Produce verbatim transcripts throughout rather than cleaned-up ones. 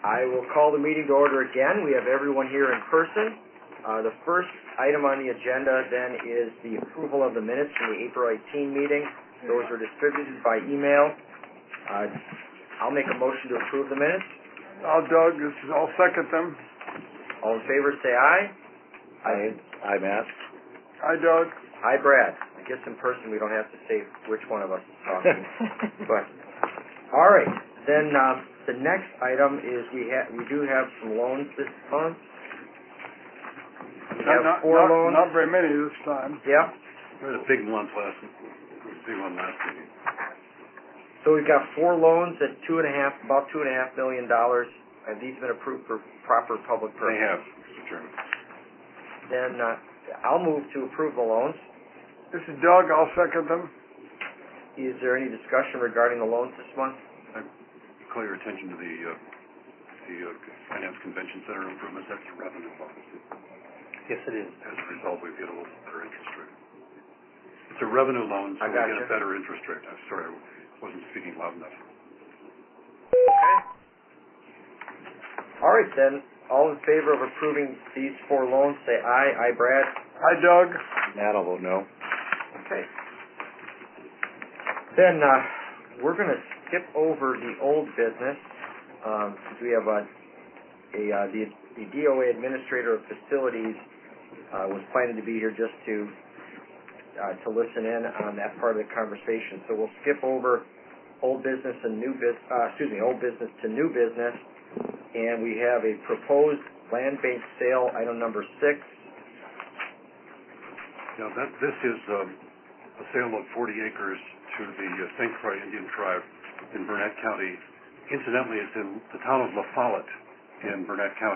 I will call the meeting to order again. We have everyone here in person. Uh, the first item on the agenda then is the approval of the minutes from the April eighteenth meeting. Those were distributed by email. Uh, I'll make a motion to approve the minutes. I'll Doug. This is, I'll second them. All in favor, say aye. Aye. Aye, Matt. Aye, Doug. Aye, Brad. I guess in person we don't have to say which one of us is talking. But all right. Then uh, the next item is we have we do have some loans this month. We have not, four not, loans. Not very many this time. Yeah. We had a big one last, big one last meeting. So we've got four loans at two and a half, about two and a half million dollars. Have these been approved for proper public purposes? They have, Mister Chairman. Then uh, I'll move to approve the loans. This is Doug. I'll second them. Is there any discussion regarding the loans this month? I call your attention to the uh, the uh, Finance Convention Center improvements. That's a revenue bonus. Yes, it is. As a result, we get a little better interest rate. It's a revenue loan, so I we got get you. a better interest rate. I'm sorry, I wasn't speaking loud enough. Okay. All right, then. All in favor of approving these four loans, say aye. Aye, Brad. Aye, Doug. Matt, I'll vote no. Okay. Then uh, we're going to skip over the old business. Um, we have a, a uh, the, the D O A Administrator of Facilities uh, was planning to be here just to uh, to listen in on that part of the conversation. So we'll skip over old business and new business. Uh, excuse me, old business to new business, and we have a proposed land-based sale, item number six. Now, that this is um, a sale of forty acres to the uh, Saint Croix Indian Tribe in Burnett County. Incidentally, it's in the town of La Follette in Burnett County.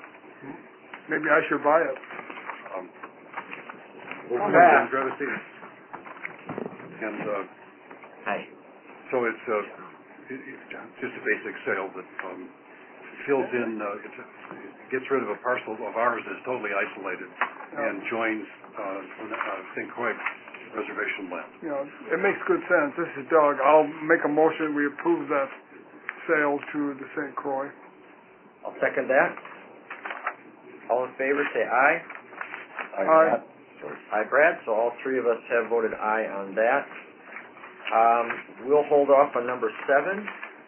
Maybe I should buy it. Um, Welcome Grab back. grab a seat. And uh, Hi. so it's uh, it, it's just a basic sale that um, fills in, uh, it's a, it gets rid of a parcel of ours that's totally isolated and joins uh, uh, Saint Croix reservation land. You know, it makes good sense. This is Doug. I'll make a motion. We approve that sale to the Saint Croix. I'll second that. All in favor, say aye. Aye, Aye. Matt. Aye, Brad. So all three of us have voted aye on that. Um, we'll hold off on number seven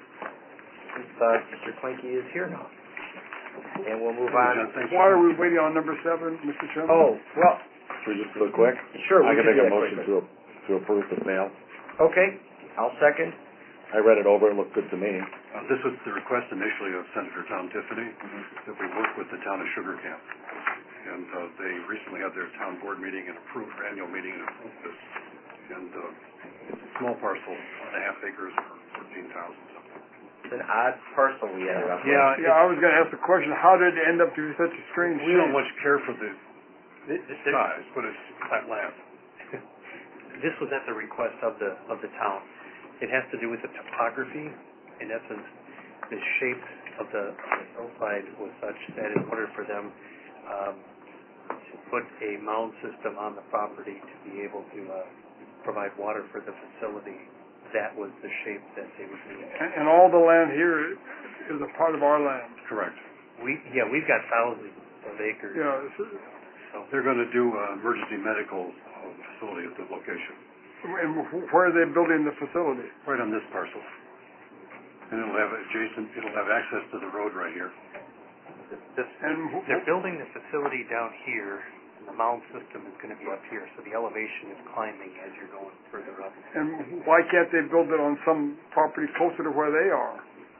since uh, Mister Klinke is here now. And we'll move on. John, thanks Why for- are we waiting on number seven, Mister Chairman? Oh, well, Should we just do it quick? sure. I we can can make do a that motion quickly. to to approve the sale. Okay. I'll second. I read it over. It looked good to me. Uh, this was the request initially of Senator Tom Tiffany Mm-hmm. that we work with the town of Sugar Camp. And uh, they recently had their town board meeting and approved their annual meeting and approved this. And uh, it's a small parcel, one and a half acres for fourteen thousand something. It's an odd parcel we ended up with. Yeah, Yeah, I was going to ask the question, how did it end up to be such a strange we shape? don't much care for the This, this, size, but it's flat land. this was at the request of the of the town. It has to do with the topography. In essence, the shape of the, of the hillside was such that in order for them um, to put a mound system on the property to be able to uh, provide water for the facility, that was the shape that they would need. And, and all the land here is a part of our land. Correct. We yeah, we've got thousands of acres. Yeah, it's- So They're going to do uh, emergency medical uh, facility at the location, and where are they building the facility? right on this parcel. And it'll have adjacent, it'll have access to the road right here. this, And wh- they're building the facility down here, and the mound system is going to be up here. So the elevation is climbing as you're going further up. And why can't they build it on some property closer to where they are?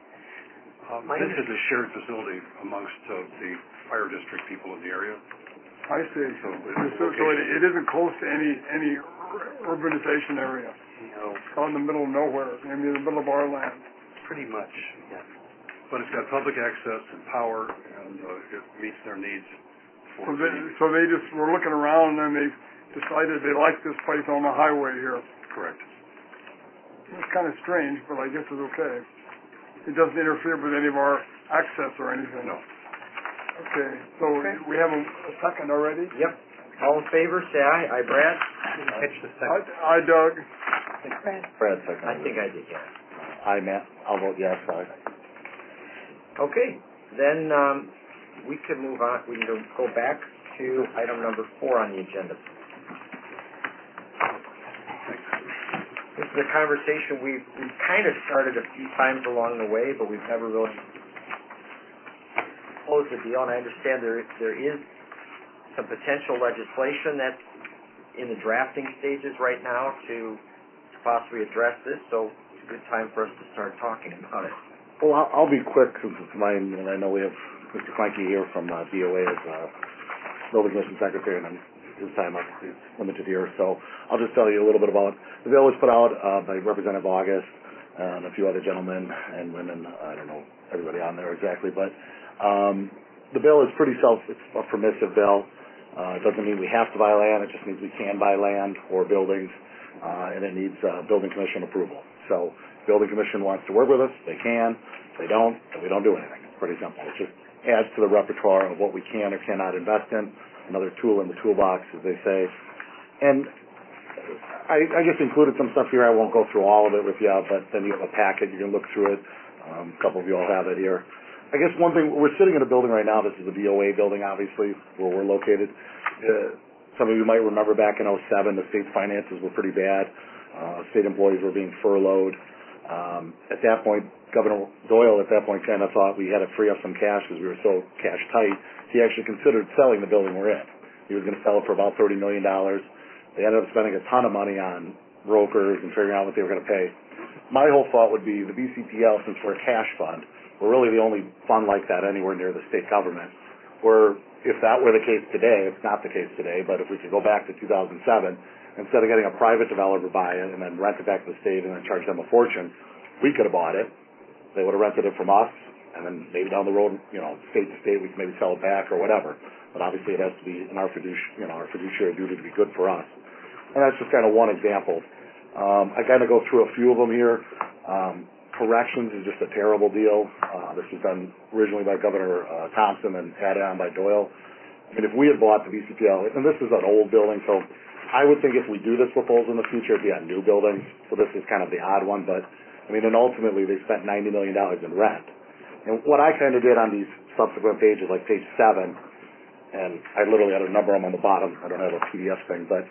Um, this is a shared facility amongst uh, the fire district people in the area. I see. So So, so it, it isn't close to any any ur- urbanization area. You know, It's out in the middle of nowhere, maybe in the middle of our land. pretty much. Yeah. But it's got public access and power, and uh, it meets their needs. For So they, so they just were looking around and they decided they liked this place on the highway here. Correct. It's kind of strange, but I guess it's okay. It doesn't interfere with any of our access or anything. No. Okay, so Okay. we have a, a second already? Yep. All in favor, say aye. Aye, Brad. I didn't catch the I, second. I Doug. Brad second. I think I did, yeah. Aye, Matt. I'll vote yes. Aye. Okay, then um, we can move on. We can go back to item number four on the agenda. This is a conversation we've, we've kind of started a few times along the way, but we've never really closed the deal. And I understand there there is some potential legislation that's in the drafting stages right now to, to possibly address this. So it's a good time for us to start talking about it. Well, I'll, I'll be quick since it's mine, and I know we have Mister Frankie here from uh, D O A as uh, Building Commission Secretary, and his time obviously is limited here. So I'll just tell you a little bit about the bill was put out uh, by Representative August and a few other gentlemen and women. I don't know everybody on there exactly, but um, the bill is pretty self. It's a permissive bill. Uh, it doesn't mean we have to buy land. It just means we can buy land or buildings, uh, and it needs uh, Building Commission approval. So Building Commission wants to work with us. They can. If they don't, then we don't do anything. It's pretty simple. It just adds to the repertoire of what we can or cannot invest in. Another tool in the toolbox, as they say. And I, I just included some stuff here. I won't go through all of it with you, but then you have a packet. You can look through it. Um, a couple of you all have it here. I guess one thing, we're sitting in a building right now. This is the D O A building, obviously, where we're located. Uh, some of you might remember back in oh seven, the state's finances were pretty bad. Uh, state employees were being furloughed. Um, at that point, Governor Doyle at that point kind of thought we had to free up some cash because we were so cash tight. He actually considered selling the building we're in. He was going to sell it for about thirty million dollars. They ended up spending a ton of money on brokers and figuring out what they were going to pay. My whole thought would be the B C P L, since we're a cash fund, we're really the only fund like that anywhere near the state government. Where if that were the case today, it's not the case today, but if we could go back to two thousand seven, instead of getting a private developer buy it and then rent it back to the state and then charge them a fortune, we could have bought it. They would have rented it from us, and then maybe down the road, you know, state to state, we can maybe sell it back or whatever. But obviously it has to be in our fiduciary, you know, our fiduciary duty to be good for us. And that's just kind of one example. Um, I kind of go through a few of them here. Um, corrections is just a terrible deal. Uh, this was done originally by Governor uh, Thompson and added on by Doyle. I mean, if we had bought the B C P L, and this is an old building, so I would think if we do this proposal in the future, it'd be on new buildings. So this is kind of the odd one, but I mean, and ultimately they spent ninety million dollars in rent. And what I kind of did on these subsequent pages, like page seven, and I literally had a number of them on the bottom. I don't have a P D F thing, but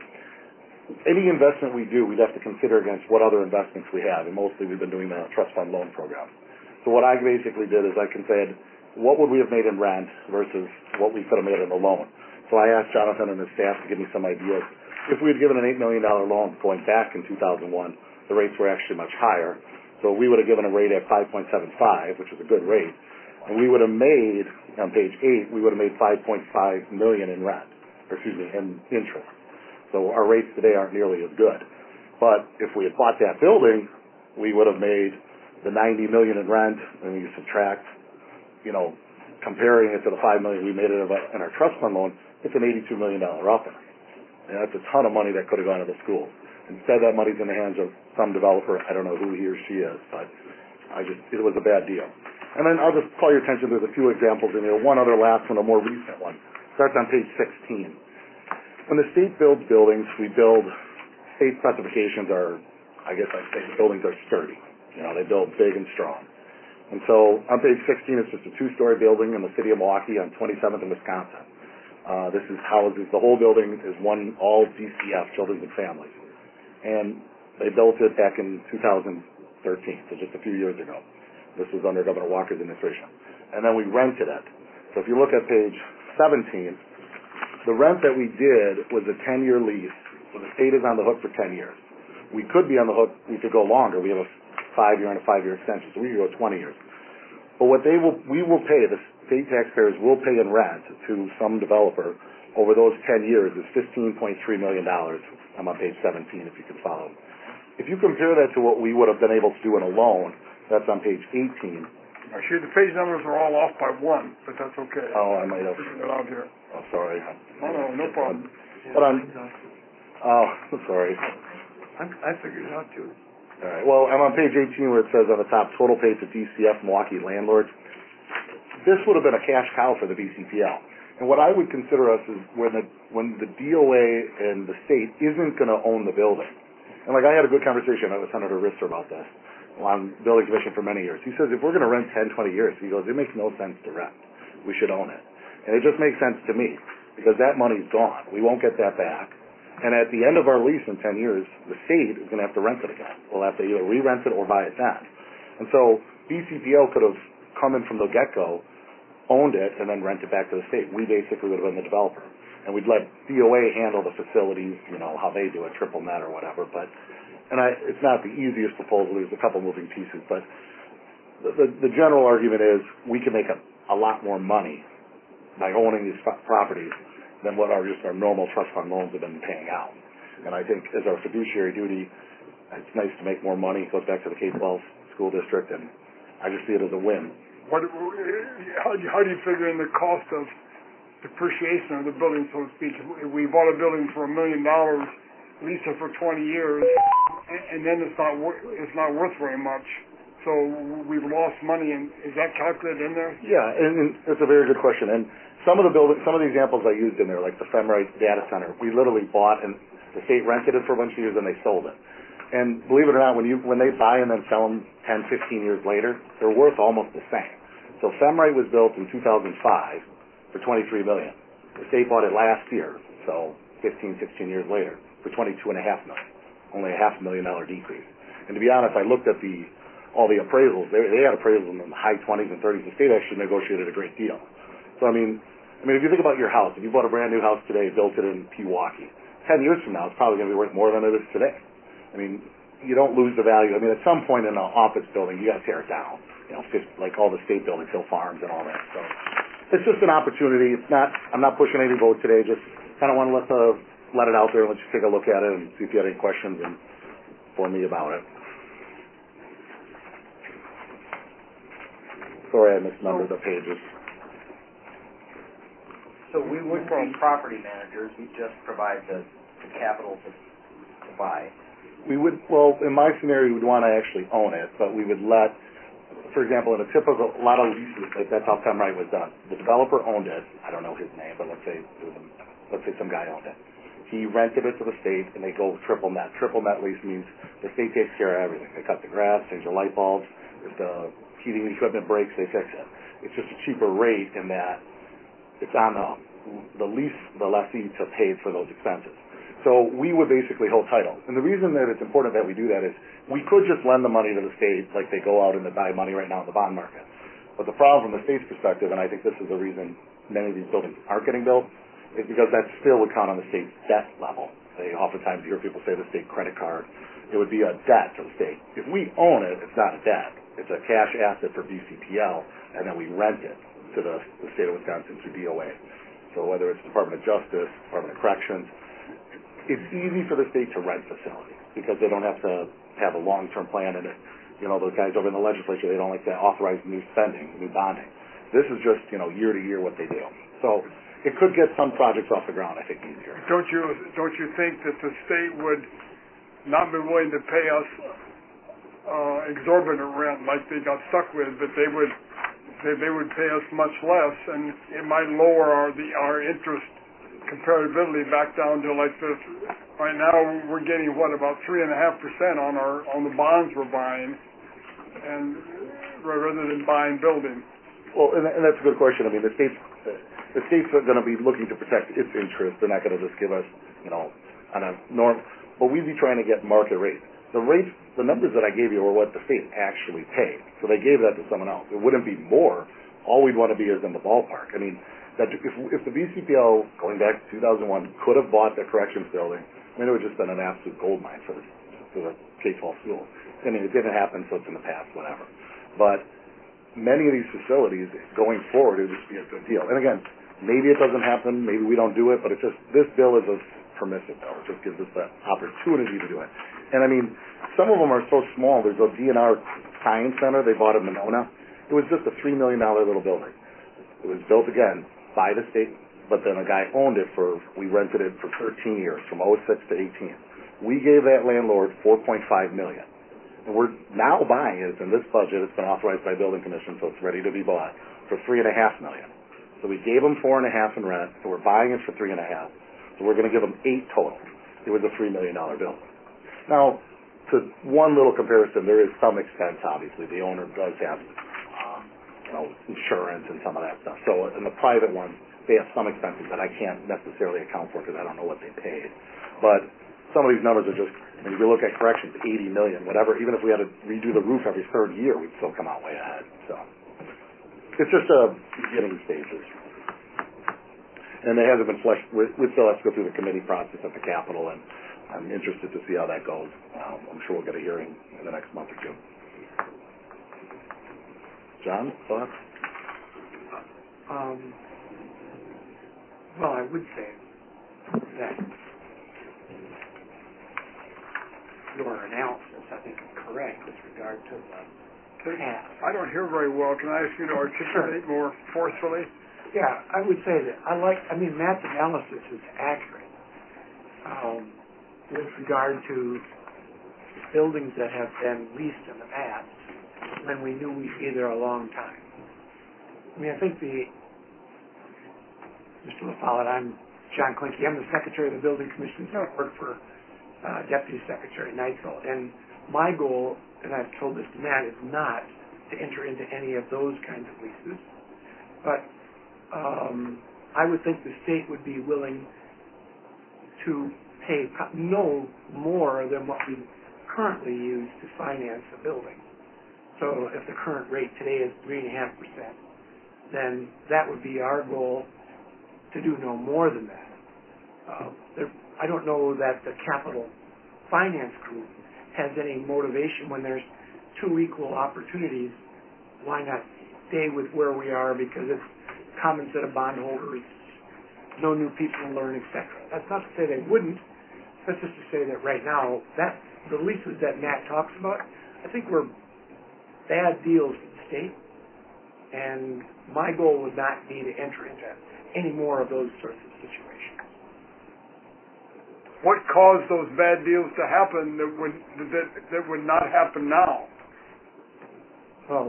any investment we do, we'd have to consider against what other investments we have, and mostly we've been doing the trust fund loan program. So what I basically did is I compared what would we have made in rent versus what we could have made in the loan. So I asked Jonathan and his staff to give me some ideas. If we had given an eight million dollars loan going back in two thousand one, the rates were actually much higher. So we would have given a rate at five point seven five, which is a good rate. And we would have made, on page eight, we would have made five point five million dollars in rent, or excuse me, in interest. So our rates today aren't nearly as good. But if we had bought that building, we would have made the ninety million dollars in rent, and you subtract, you know, comparing it to the five million dollars we made it in our trust fund loan, it's an eighty-two million dollars upper. And that's a ton of money that could have gone to the school. Instead, that money's in the hands of some developer. I don't know who he or she is, but I just, it was a bad deal. And then I'll just call your attention, there's a few examples in here. One other last one, a more recent one. Starts on page sixteen. When the state builds buildings, we build, state specifications are, I guess I'd say the buildings are sturdy. You know, they build big and strong. And so on page sixteen, it's just a two-story building in the city of Milwaukee on twenty-seventh in Wisconsin. Uh, this is houses, the whole building is one, all D C F, Children and Families. And they built it back in two thousand thirteen, so just a few years ago. This was under Governor Walker's administration. And then we rented it. So if you look at page seventeen, the rent that we did was a ten-year lease. So the state is on the hook for ten years. We could be on the hook, we could go longer. We have a five-year and a five-year extension, so we could go twenty years. But what they will, we will pay, the state taxpayers will pay in rent to some developer over those ten years is fifteen point three million dollars. I'm on page seventeen, if you can follow. If you compare that to what we would have been able to do in a loan, that's on page eighteen. Actually, the page numbers are all off by one, but that's okay. Oh, I might have. Figured it out here. Oh, sorry. Oh, no, no problem. But on, oh, sorry. I, I figured it out too. All right. Well, I'm on page eighteen where it says on the top, total paid to D C F Milwaukee landlords. This would have been a cash cow for the B C P L. And what I would consider us is when the when the D O A and the state isn't going to own the building. And like I had a good conversation with Senator Risser about this. on building commission for many years. He says if we're going to rent ten, twenty years, he goes, it makes no sense to rent. We should own it. And it just makes sense to me because that money's gone. We won't get that back. And at the end of our lease in ten years, the state is going to have to rent it again. We'll have to either re-rent it or buy it then. And so B C P L could have come in from the get-go, owned it, and then rent it back to the state. We basically would have been the developer. And we'd let D O A handle the facilities, you know, how they do it, triple net or whatever. But, and I, it's not the easiest proposal. There's a couple moving pieces. But the, the, the general argument is we can make a, a lot more money by owning these properties than what our just our normal trust fund loans have been paying out. And I think as our fiduciary duty, it's nice to make more money. It goes back to the K twelve school district, and I just see it as a win. What, how, how do you figure in the cost of depreciation of the building, so to speak? If we bought a building for a million dollars, lease it for twenty years, and then it's not it's not worth very much. So we've lost money, and is that calculated in there? Yeah, and, and it's a very good question. And some of the building, some of the examples I used in there, like the Femrite data center, we literally bought and the state rented it for a bunch of years, and they sold it. And believe it or not, when you when they buy and then sell them ten, fifteen years later, they're worth almost the same. So Femrite was built in two thousand five for twenty-three million dollars. The state bought it last year, so fifteen, sixteen years later, for twenty-two and a half million dollars. Only a half a million dollar decrease. And to be honest, I looked at the all the appraisals. They, they had appraisals in the high twenties and thirties. The state actually negotiated a great deal. So I mean, I mean, if you think about your house, if you bought a brand new house today, built it in Pewaukee, ten years from now, it's probably going to be worth more than it is today. I mean, you don't lose the value. I mean, at some point in an office building, you got to tear it down. You know, like all the state buildings, Hill Farms and all that. So it's just an opportunity. It's not. I'm not pushing any vote today. Just kind of want to let the let it out there and let you take a look at it and see if you had any questions and for me about it. Sorry, I misnumbered the pages. So we wouldn't be property managers. We just provide the, the capital to, to buy. We would, well, in my scenario, we'd want to actually own it, but we would let, for example, in a typical, a lot of leases, like that's how Femrite was done. The developer owned it. I don't know his name, but let's say, it was a, let's say some guy owned it. He rented it to the state, and they go triple net. Triple net lease means the state takes care of everything. They cut the grass, change the light bulbs. If the heating equipment breaks, they fix it. It's just a cheaper rate in that it's on the, the lease, the lessee to pay for those expenses. So we would basically hold title. And the reason that it's important that we do that is we could just lend the money to the state like they go out and they buy money right now in the bond market. But the problem from the state's perspective, and I think this is the reason many of these buildings aren't getting built, is because that still would count on the state's debt level. They oftentimes hear people say the state credit card. It would be a debt to the state. If we own it, it's not a debt. It's a cash asset for B C P L, and then we rent it to the, the state of Wisconsin through D O A. So whether it's Department of Justice, Department of Corrections, it's easy for the state to rent facilities because they don't have to have a long-term plan in it. You know, those guys over in the legislature, they don't like to authorize new spending, new bonding. This is just, you know, year to year what they do. So it could get some projects off the ground, I think, easier. Don't you don't you think that the state would not be willing to pay us uh, exorbitant rent like they got stuck with, but they would they, they would pay us much less, and it might lower our the our interest comparability back down to like this. Right now we're getting what about three and a half percent on our on the bonds we're buying, and rather than buying buildings. Well, and, and that's a good question. I mean, the state's the state's going to be looking to protect its interest. They're not going to just give us, you know, on a norm. But we'd be trying to get market rates. The rates, the numbers that I gave you are what the state actually paid. So they gave that to someone else. It wouldn't be more. All we'd want to be is in the ballpark. I mean, that if, if the B C P L, going back to two thousand one, could have bought the corrections building, I mean, it would have just been an absolute gold mine for the, for the K twelve school. I mean, it didn't happen, so it's in the past, whatever. But many of these facilities, going forward, it would just be a good deal. And again, maybe it doesn't happen, maybe we don't do it, but it's just, this bill is a permissive bill. It just gives us the opportunity to do it. And I mean, some of them are so small. There's a D N R Science Center they bought in Monona. It was just a three million dollars little building. It was built, again, by the state, but then a guy owned it for, we rented it for thirteen years, from oh six to eighteen. We gave that landlord four point five million dollars. And we're now buying it in this budget. It's been authorized by Building Commission, so it's ready to be bought for three and a half million. So we gave them four and a half in rent, so we're buying it for three and a half. So we're going to give them eight total. It was a three million dollar bill. Now, to one little comparison, there is some expense, obviously. The owner does have, um, you know, insurance and some of that stuff. So in the private ones, they have some expenses that I can't necessarily account for because I don't know what they paid. But some of these numbers are just, I mean, if you look at corrections, eighty million, whatever, even if we had to redo the roof every third year, we'd still come out way ahead. So it's just a beginning stages. And it hasn't been fleshed, we, we still have to go through the committee process at the Capitol, and I'm interested to see how that goes. Um, I'm sure we'll get a hearing in the next month or two. John, thoughts? Um, well, I would say that your analysis, I think, is correct with regard to the past. I don't hear very well. Can I ask you to articulate more forcefully? Yeah, I would say that I like, I mean, Matt's analysis is accurate um, with regard to buildings that have been leased in the past when we knew we'd be there a long time. I mean, I think the, Mister LaFollette, I'm John Klinke. I'm the Secretary of the Building Commission. I work for uh, Deputy Secretary Neitzel. And my goal, and I've told this to Matt, is not to enter into any of those kinds of leases. But Um, I would think the state would be willing to pay no more than what we currently use to finance a building. So if the current rate today is three and a half percent, then that would be our goal, to do no more than that. Uh, there, I don't know that the capital finance group has any motivation when there's two equal opportunities. Why not stay with where we are, because it's common set of bondholders, no new people learn, et cetera. That's not to say they wouldn't. That's just to say that right now, that the leases that Matt talks about, I think were bad deals for the state, and my goal would not be to enter into any more of those sorts of situations. What caused those bad deals to happen that would that, that would not happen now? Well,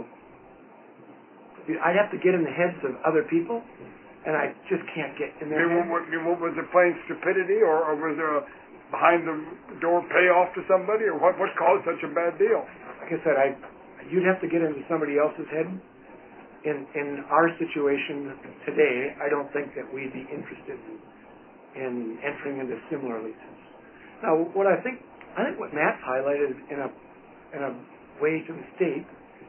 I'd have to get in the heads of other people, and I just can't get in their heads. What, what, was it plain stupidity, or, or was there a behind-the-door payoff to somebody, or what, what caused such a bad deal? Like I said, I, you'd have to get into somebody else's head. In, in our situation today, I don't think that we'd be interested in, in entering into similar leases. Now, what I think, I think what Matt's highlighted in a, in a way to the state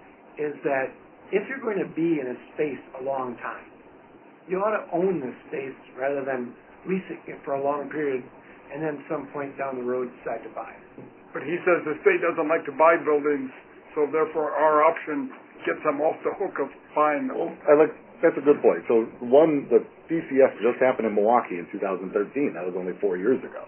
is that if you're going to be in a space a long time, you ought to own this space rather than leasing it for a long period and then some point down the road decide to buy it. But he says the state doesn't like to buy buildings, so therefore our option gets them off the hook of buying them. Well, I like, that's a good point. So one, the D C F just happened in Milwaukee in two thousand thirteen. That was only four years ago.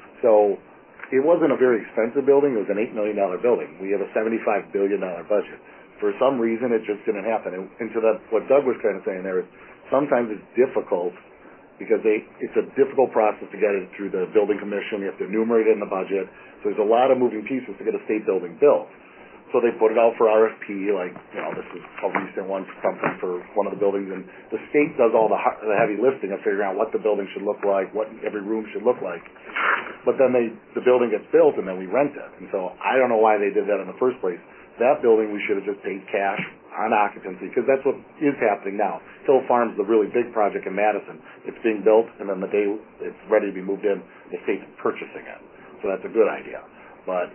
So it wasn't a very expensive building. It was an eight million dollars building. We have a seventy-five billion dollars budget. For some reason, it just didn't happen. And, and to the, what Doug was kind of saying there is sometimes it's difficult because they, it's a difficult process to get it through the building commission. You have to enumerate it in the budget. So there's a lot of moving pieces to get a state building built. So they put it out for R F P, like, you know, this is a recent one for something for one of the buildings. And the state does all the, the heavy lifting of figuring out what the building should look like, what every room should look like. But then they, the building gets built and then we rent it. And so I don't know why they did that in the first place. That building we should have just paid cash on occupancy, because that's what is happening now. Hill Farm's the really big project in Madison. It's being built, and then the day it's ready to be moved in, the state's purchasing it. So that's a good idea. But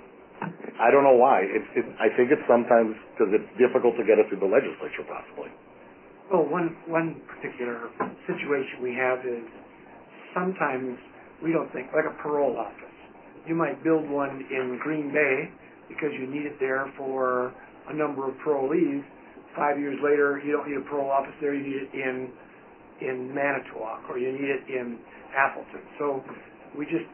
I don't know why. It's, it, I think it's sometimes because it's difficult to get it through the legislature, possibly. Well, one, one particular situation we have is sometimes we don't think, like a parole office. You might build one in Green Bay because you need it there for a number of parolees. Five years later, you don't need a parole office there. You need it in in Manitowoc, or you need it in Appleton. So we just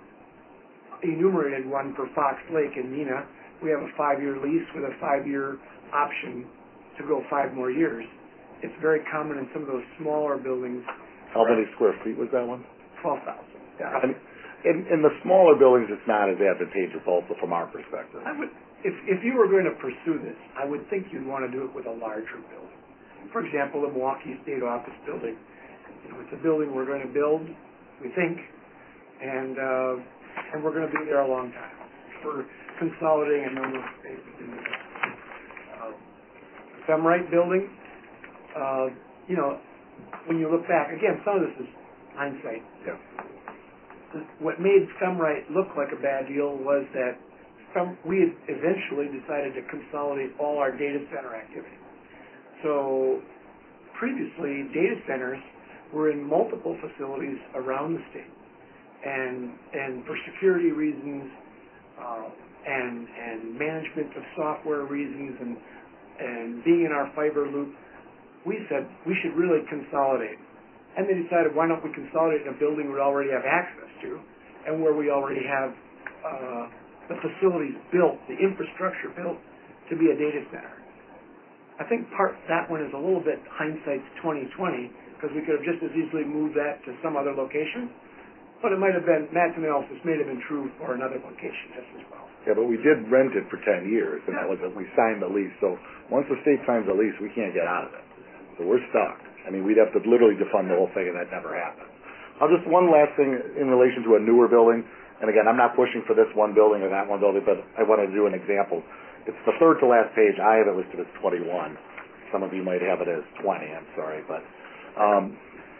enumerated one for Fox Lake in Neenah. We have a five-year lease with a five-year option to go five more years. It's very common in some of those smaller buildings. How many square feet was that one? twelve thousand. Yeah. I mean, in, in the smaller buildings, it's not as advantageous also from our perspective. I would, if, if you were going to pursue this, I would think you'd want to do it with a larger building. For example, the Milwaukee State Office building. You know, it's a building we're going to build, we think, and uh, and we're going to be there a long time. For consolidating a number of spaces in the uh, Femrite building. Uh, you know, when you look back, again, some of this is hindsight. Yeah. What made Femrite look like a bad deal was that Fem, we had eventually decided to consolidate all our data center activity. So previously, data centers were in multiple facilities around the state, and and for security reasons, uh, and and management of software reasons, and and being in our fiber loop, we said we should really consolidate. And they decided, why don't we consolidate in a building we already have access to, and where we already have uh, the facilities built, the infrastructure built to be a data center. I think part that one is a little bit hindsight's twenty twenty, because we could have just as easily moved that to some other location, but it might have been, Matt's analysis may have been true for another location just as well. Yeah, but we did rent it for ten years, and that was, we signed the lease. So once the state signs the lease, we can't get out of it. So we're stuck. I mean, we'd have to literally defund the whole thing, and that never happened. I'll just, one last thing in relation to a newer building, and again, I'm not pushing for this one building or that one building, but I want to do an example. It's the third to last page. I have it listed as twenty-one. Some of you might have it as twenty, I'm sorry, but um,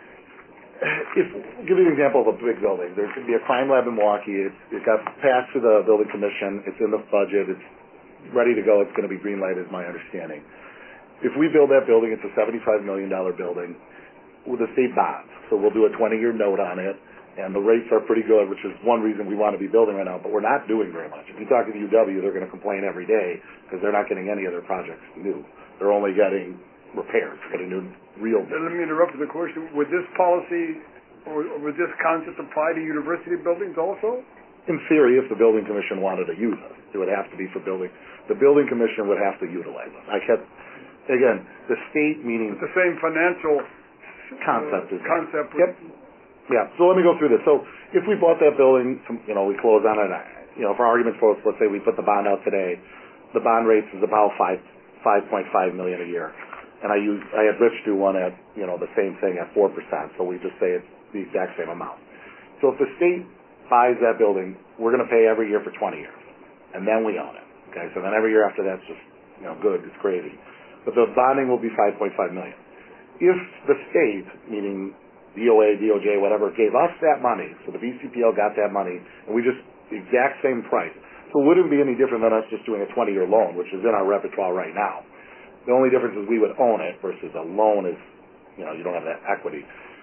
if, I'll give you an example of a big building. There could be a crime lab in Milwaukee. It, it got passed through the building commission. It's in the budget. It's ready to go. It's going to be green light, is my understanding. If we build that building, it's a seventy-five million dollars building with a state bond. So we'll do a twenty-year note on it, and the rates are pretty good, which is one reason we want to be building right now, but we're not doing very much. If you talk to the U W, they're going to complain every day because they're not getting any other projects new. They're only getting repairs, getting new real. Let me interrupt with a question. Would this policy or would this concept apply to university buildings also? In theory, if the building commission wanted to use it, it would have to be for building. The building commission would have to utilize it. I kept, again, the state meaning... It's the same financial concept uh, is concept. Yep. Yeah, so let me go through this. So if we bought that building, you know, we close on it, you know, for argument's sake, let's say we put the bond out today, the bond rate is about five, five point five million a year. And I use, I had Rich do one at, you know, the same thing at four percent. So we just say it's the exact same amount. So if the state buys that building, we're going to pay every year for twenty years. And then we own it. Okay, so then every year after that's just, you know, good, it's crazy. But the bonding will be five point five million. If the state, meaning D O A, D O J, whatever, gave us that money, so the B C P L got that money, and we just, the exact same price. So it wouldn't be any different than us just doing a twenty-year loan, which is in our repertoire right now. The only difference is we would own it versus a loan is, you know, you don't have that equity.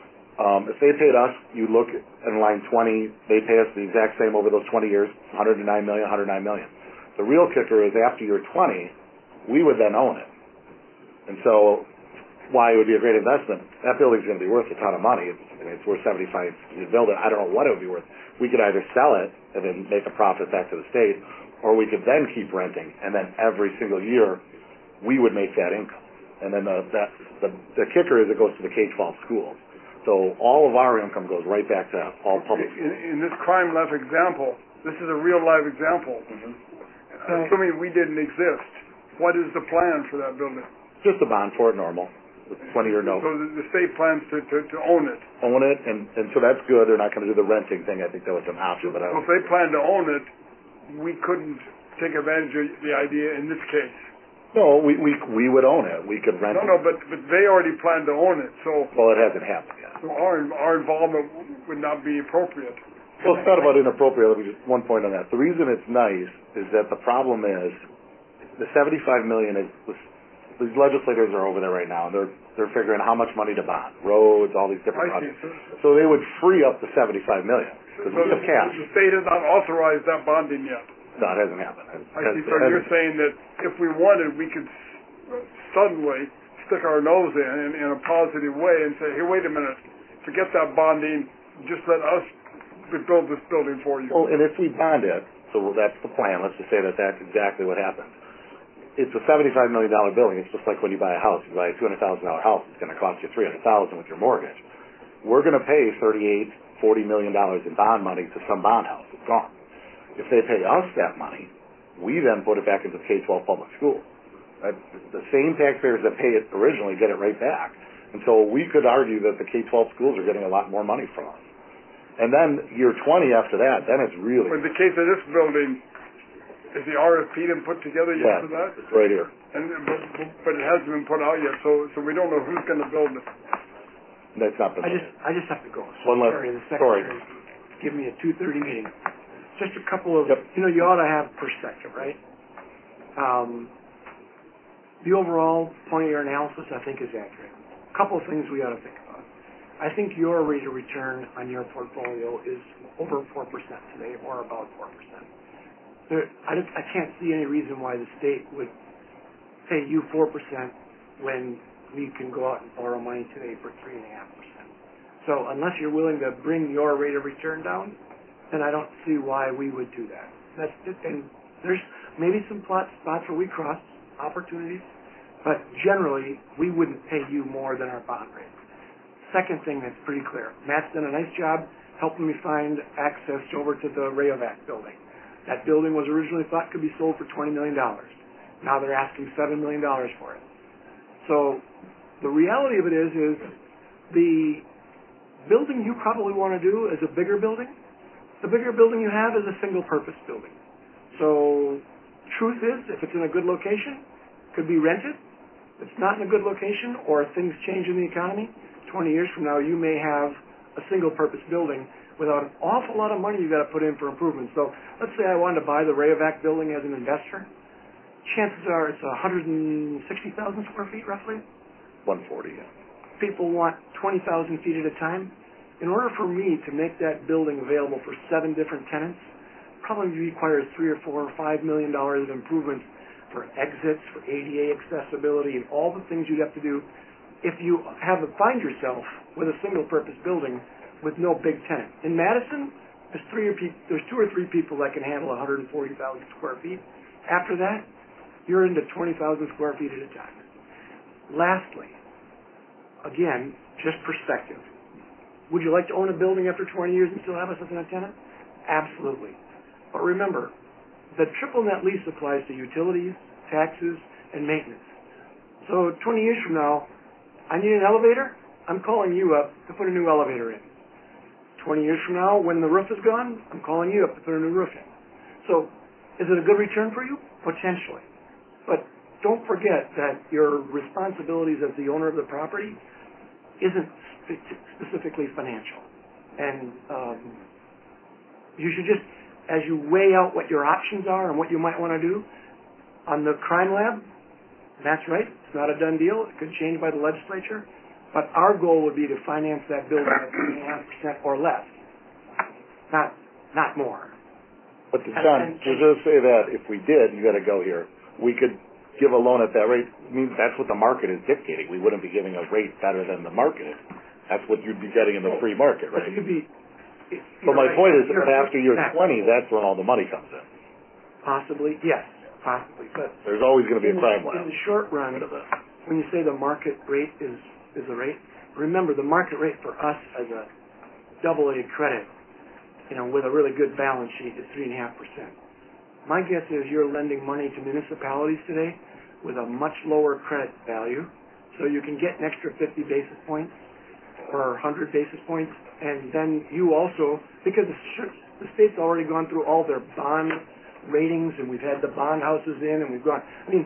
Um, if they paid us, you look in line twenty, they pay us the exact same over those twenty years, one hundred nine million, one hundred nine million. The real kicker is after year twenty, we would then own it. And so why it would be a great investment, that building's going to be worth a ton of money. It's, I mean, it's worth seventy-five to build it. I don't know what it would be worth. We could either sell it and then make a profit back to the state, or we could then keep renting, and then every single year we would make that income. And then the, that, the, the kicker is it goes to the K twelve schools. So all of our income goes right back to all public schools. In, in this crime lab example, this is a real live example. Mm-hmm. Assuming we didn't exist, what is the plan for that building? Just a bond for it, normal. With twenty-year note. So the, the state plans to, to, to own it. Own it, and, and so that's good. They're not going to do the renting thing. I think that was an option. But I so if they plan to own it, we couldn't take advantage of the idea in this case. No, we we we would own it. We could rent no, it. No, no, but, but they already plan to own it. So well, it hasn't happened yet. So our our involvement would not be appropriate. Well, it's not about inappropriate. Let me just one point on that. The reason it's nice is that the problem is the seventy-five million is these legislators are over there right now, and they're they're figuring how much money to bond, roads, all these different I see. projects. So they would free up the seventy-five million because So we the, have cash. the state has not authorized that bonding yet. No, it hasn't happened. It, I see. So you're saying that if we wanted, we could suddenly stick our nose in, in in a positive way and say, hey, wait a minute, forget that bonding, just let us build this building for you. Well, and if we bond it, so that's the plan. Let's just say that that's exactly what happens. It's a seventy-five million dollars building. It's just like when you buy a house. You buy a two hundred thousand dollars house, it's going to cost you three hundred thousand dollars with your mortgage. We're going to pay thirty-eight, forty million dollars in bond money to some bond house. It's gone. If they pay us that money, we then put it back into the K twelve public school. Uh, the same taxpayers that pay it originally get it right back. And so we could argue that the K twelve schools are getting a lot more money from us. And then year twenty after that, then it's really... In the case of this building, is the R F P been put together yet Yeah, for that? it's right here. And but, but it hasn't been put out yet, so so we don't know who's going to build it. That's not been. I just, I just have to go. One last- Sorry, the sorry. secretary give me a two thirty meeting. Just a couple of, Yep. you know, you ought to have perspective, right? Um, the overall point of your analysis, I think, is accurate. A couple of things we ought to think about. I think your rate of return on your portfolio is over four percent today, or about four percent. There, I, just, I can't see any reason why the state would pay you four percent when we can go out and borrow money today for three point five percent. So unless you're willing to bring your rate of return down, then I don't see why we would do that. That's just, and there's maybe some plot spots where we cross opportunities, but generally we wouldn't pay you more than our bond rate. Second thing that's pretty clear, Matt's done a nice job helping me find access over to the Rayovac building. That building was originally thought could be sold for twenty million dollars. Now they're asking seven million dollars for it. So the reality of it is, is the building you probably want to do is a bigger building. The bigger building you have is a single-purpose building. So truth is, if it's in a good location, it could be rented. If it's not in a good location, or things change in the economy, twenty years from now you may have a single-purpose building without an awful lot of money you've got to put in for improvements. So let's say I wanted to buy the Rayovac building as an investor. Chances are it's one hundred sixty thousand square feet, roughly. one forty. Yeah. People want twenty thousand feet at a time. In order for me to make that building available for seven different tenants, probably requires three or four or five million dollars of improvements for exits, for A D A accessibility, and all the things you'd have to do if you have to find yourself with a single-purpose building with no big tenant. In Madison, there's three or pe- there's two or three people that can handle one hundred forty thousand square feet. After that, you're into twenty thousand square feet at a time. Lastly, again, just perspective. Would you like to own a building after twenty years and still have us as a tenant? Absolutely. But remember, the triple net lease applies to utilities, taxes, and maintenance. So twenty years from now, I need an elevator, I'm calling you up to put a new elevator in. twenty years from now, when the roof is gone, I'm calling you up to put a new roof in. So is it a good return for you? Potentially. But don't forget that your responsibilities as the owner of the property isn't spe- specifically financial. And um, you should just, as you weigh out what your options are and what you might want to do, on the crime lab, that's right, it's not a done deal. It could change by the legislature. But our goal would be to finance that building at three point five percent or less, not not more. But to John, to just say that if we did, you got to go here. We could give a loan at that rate. I mean, that's what the market is dictating. We wouldn't be giving a rate better than the market. That's what you'd be getting in the free market, right? But you'd be. So my right. point is, You're that after year exactly. twenty, that's when all the money comes in. Possibly, yes, possibly. But there's always going to be a in, crime the, lab. in the short run, when you say the market rate is is the rate, remember the market rate for us as a double A credit, you know, with a really good balance sheet is three and a half percent. My guess is you're lending money to municipalities today with a much lower credit value, so you can get an extra fifty basis points or one hundred basis points, and then you also, because the, the state's already gone through all their bond ratings, and we've had the bond houses in, and we've gone, I mean,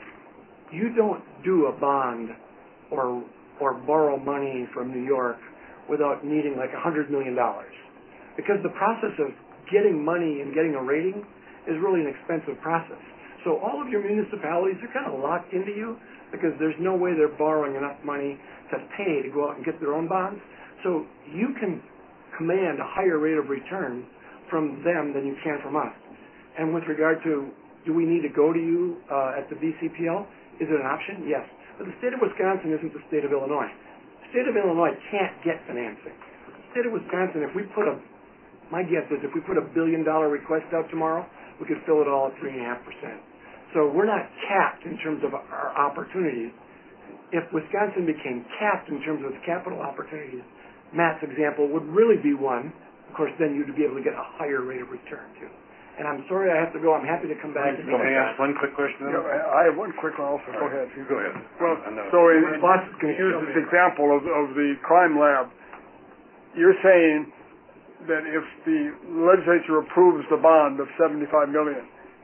you don't do a bond or or borrow money from New York without needing like one hundred million dollars, because the process of getting money and getting a rating is really an expensive process. So all of your municipalities are kind of locked into you because there's no way they're borrowing enough money to pay to go out and get their own bonds. So you can command a higher rate of return from them than you can from us. And with regard to, do we need to go to you uh, at the V C P L? Is it an option? Yes. But the state of Wisconsin isn't the state of Illinois. The state of Illinois can't get financing. The state of Wisconsin, if we put a, my guess is if we put a billion dollar request out tomorrow, we could fill it all at three and a half percent. So we're not capped in terms of our opportunities. If Wisconsin became capped in terms of its capital opportunities, Matt's example would really be one. Of course, then you'd be able to get a higher rate of return too. And I'm sorry I have to go. I'm happy to come back. Can I ask one quick question? Yeah, I have one quick one also. Go ahead. You go ahead. Well, And, uh, so in, My boss is gonna here's show this me. example of, of the crime lab. You're saying that if the legislature approves the bond of seventy-five million dollars,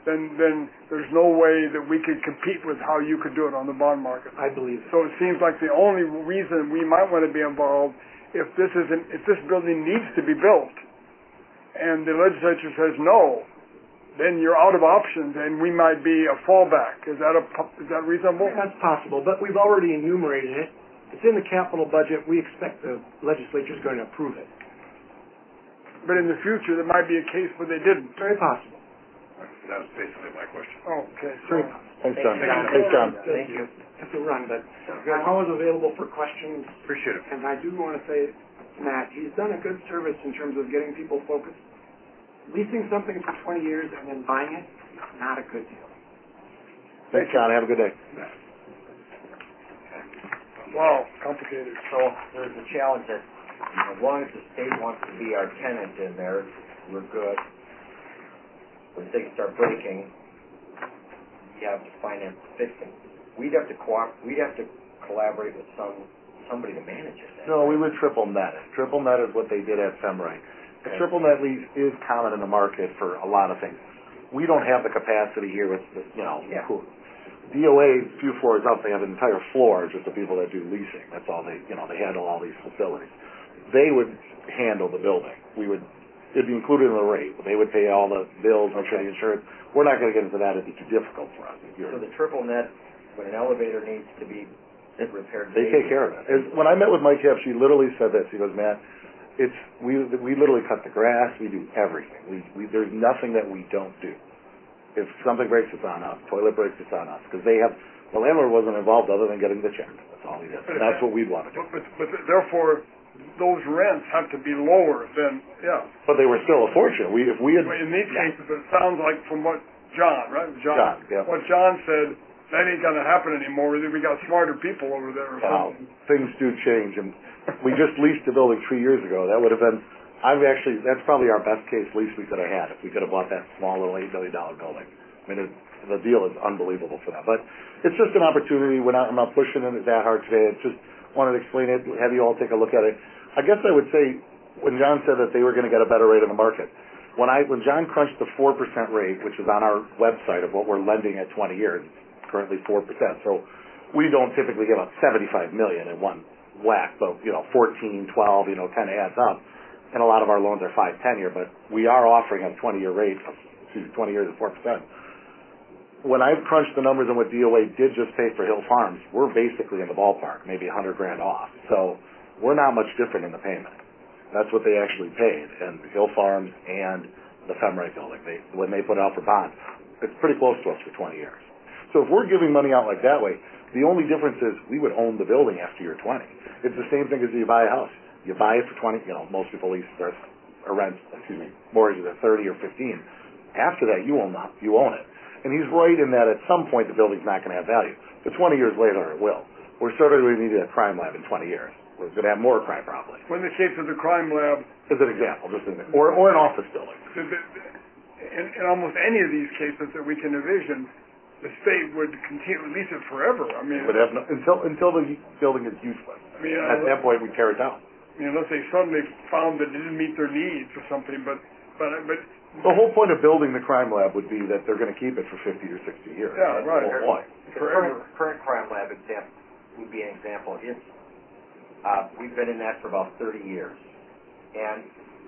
then then there's no way that we could compete with how you could do it on the bond market. I believe it. So it seems like the only reason we might want to be involved if this isn't if this building needs to be built, and the legislature says no, then you're out of options, and we might be a fallback. Is that a is that reasonable? That's possible, but we've already enumerated it. It's in the capital budget. We expect the legislature is going to approve it. But in the future, there might be a case where they didn't. Very possible. That's basically my question. Okay. So, Great. Thanks, John. Thank you. Thanks, John. Thank you. I have to run, but I'm always available for questions. Appreciate it. And I do want to say, Matt, he's done a good service in terms of getting people focused. Leasing something for twenty years and then buying it, not a good deal. Thanks, John. Have a good day. wow, complicated. So there's a challenge that as long as the state wants to be our tenant in there, we're good. But if they start breaking, we have to finance the fixing. We'd have to co- we'd have to collaborate with some somebody to manage it. Then, No, right? we would triple net it. Triple net is what they did at Femrite. A triple net lease is common in the market for a lot of things. We don't have the capacity here with, the, you know, Yeah. cool. D O A, few floors up, they have an entire floor just of people that do leasing. That's all they, you know, they handle all these facilities. They would handle the building. We would, it'd be included in the rate. They would pay all the bills, make sure the insurance. We're not going to get into that. It'd be too difficult for us. So the triple net, when an elevator needs to be repaired, They take care of it. As, when I met with Mike Hepp, she literally said this. He goes, Matt, it's we we literally cut the grass. We do everything. We, we there's nothing that we don't do. If something breaks, it's on us. Toilet breaks, it's on us. Because they have the landlord wasn't involved other than getting the check. That's all he did. And that's what we'd want to do. But, but, but therefore, those rents have to be lower than yeah. But they were still a fortune. We if we had In these yeah. cases, it sounds like from what John, right? John, John, yeah. what John said, that ain't going to happen anymore. We got smarter people over there or Wow, something. things do change, and we just leased the building three years ago. That would have been, I've actually, that's probably our best case lease we could have had if we could have bought that small little eight million dollar building. I mean, it, the deal is unbelievable for that. But it's just an opportunity. We're not, I'm not pushing it that hard today. It's just wanted to explain it, have you all take a look at it. I guess I would say when John said that they were going to get a better rate in the market, when I when John crunched the four percent rate, which is on our website of what we're lending at twenty years, currently four percent. So we don't typically give up seventy-five million in one whack, but you know, fourteen, twelve, you know, kind of adds up. And a lot of our loans are five, ten year, but we are offering a twenty year rate of, excuse me, twenty years at four percent. When I crunched the numbers on what D O A did just pay for Hill Farms, we're basically in the ballpark, maybe a hundred grand off. So we're not much different in the payment. That's what they actually paid, and Hill Farms and the Femrite building, they, when they put it out for bonds, it's pretty close to us for twenty years. So if we're giving money out like that way, the only difference is we would own the building after year twenty. It's the same thing as you buy a house. You buy it for twenty, you know, most people lease or, or rent, excuse me, mortgages at thirty or fifteen. After that, you own the, you own it. And he's right in that at some point the building's not going to have value. But twenty years later, it will. We're sort of going to need a crime lab in twenty years. We're going to have more crime probably. When the case of the crime lab, As an example, just an, or or an office building. the, the, in, in almost any of these cases that we can envision, the state would continue to lease it forever. I mean, Would have no, until until the building is useless. I mean, At that point, we tear it down. I mean, unless they suddenly found that it didn't meet their needs or something, but but but The whole point of building the crime lab would be that they're going to keep it for fifty or sixty years. Yeah, That's right. the whole point. The current, current crime lab example would be an example. It's, uh, we've been in that for about thirty years. And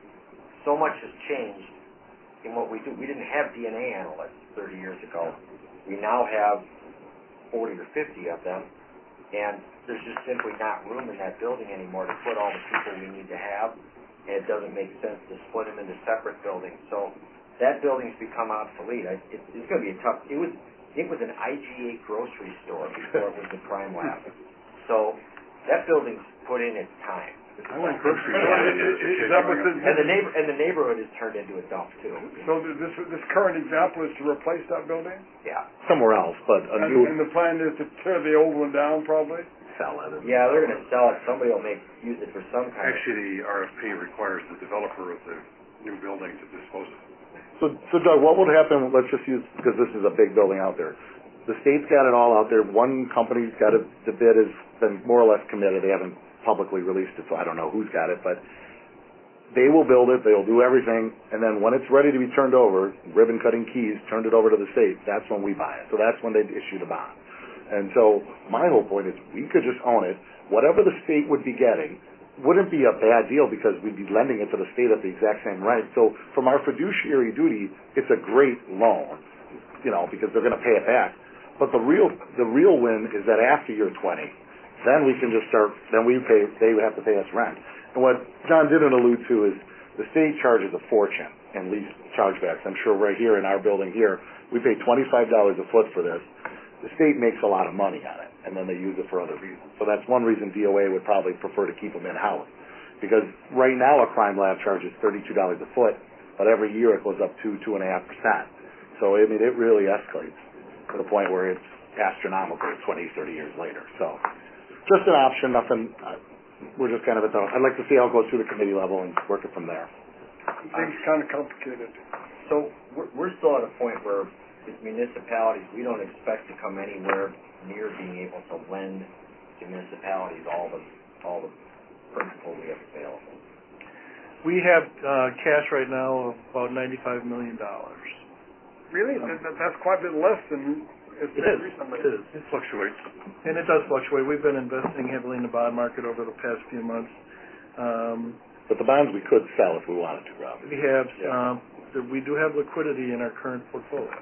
so much has changed in what we do. We didn't have D N A analysts thirty years ago. We now have forty or fifty of them. And there's just simply not room in that building anymore to put all the people we need to have. And it doesn't make sense to split them into separate buildings. So that building's become obsolete. I, it, it's going to be a tough. It was it was an I G A grocery store before it was the crime lab. So that building's put in its time. I went grocery Is- shopping. is- is that what the- And the neighbor and the neighborhood has turned into a dump too. so this this current example is to replace that building, Yeah. Somewhere else, but a and, new and the plan is to tear the old one down, probably. sell it. Yeah, they're going to sell it. Somebody will make use it for some kind of. Actually, the R F P requires the developer of the new building to dispose of it. So, so Doug, what would happen? Let's just use, because this is a big building out there. The state's got it all out there. One company's got it. The bid has been more or less committed. They haven't publicly released it, so I don't know who's got it. But they will build it, they'll do everything, and then when it's ready to be turned over, ribbon cutting keys, turned it over to the state, that's when we buy it. So that's when they issue the bond. And so my whole point is we could just own it. Whatever the state would be getting wouldn't be a bad deal because we'd be lending it to the state at the exact same rate. So from our fiduciary duty, it's a great loan, you know, because they're going to pay it back. But the real the real win is that after year twenty, then we can just start, then we pay, they would have to pay us rent. And what John didn't allude to is the state charges a fortune in lease chargebacks. I'm sure right here in our building here, we pay twenty-five dollars a foot for this. The state makes a lot of money on it, and then they use it for other reasons. So that's one reason D O A would probably prefer to keep them in-house. Because right now a crime lab charges thirty-two dollars a foot, but every year it goes up two, two and a half percent. So, I mean, it really escalates to the point where it's astronomical twenty, thirty years later. So just an option, nothing... Uh, We're just kind of at the, I'd like to see how it goes through the committee level and work it from there. Things kind of complicated. So we're, we're still at a point where with municipalities, we don't expect to come anywhere near being able to lend to municipalities all the all the principal we have available. We have uh, cash right now of about ninety-five million dollars. Really? Um, that, that's quite a bit less than it's It been is. recently. It is. It fluctuates. And it does fluctuate. We've been investing heavily in the bond market over the past few months. Um, But the bonds we could sell if we wanted to, Rob. we have Yeah. um, th- we do have liquidity in our current portfolio.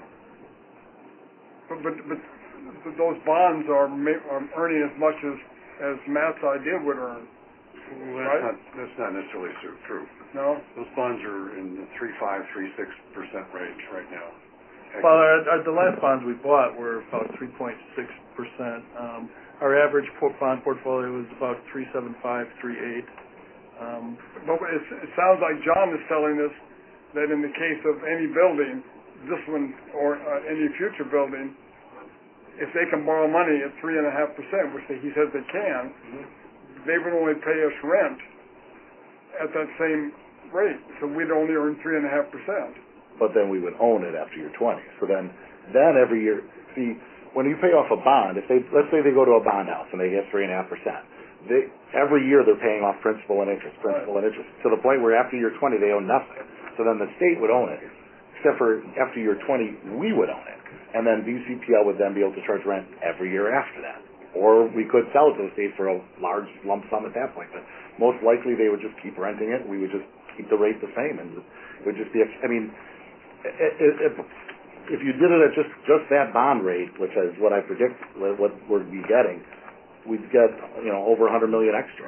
But, but, but, but those bonds are, ma- are earning as much as, as Matt's idea would earn. Well, that's, Right. not, that's not necessarily su- true. No? Those bonds are in the three five, three six percent range right now. Well, our, our, the last bonds we bought were about three point six percent. Um, our average por- bond portfolio was about three seven five, three eight. Um, But it, it sounds like John is telling us that in the case of any building, this one or uh, any future building, if they can borrow money at three and a half percent, which he says they can, Mm-hmm. they would only pay us rent at that same rate. So we'd only earn three and a half percent. But then we would own it after year twenty. So then, then every year, see, when you pay off a bond, if they, let's say they go to a bond house and they get three and a half percent, they, every year they're paying off principal and interest, principal and interest, to the point where after year twenty they own nothing. So then the state would own it, except for after year twenty we would own it, and then D C P L would then be able to charge rent every year after that. Or we could sell it to the state for a large lump sum at that point. But most likely they would just keep renting it. We would just keep the rate the same, and it would just be. I mean, if if you did it at just just that bond rate, which is what I predict what we'd be getting, we'd get you know over a hundred million extra.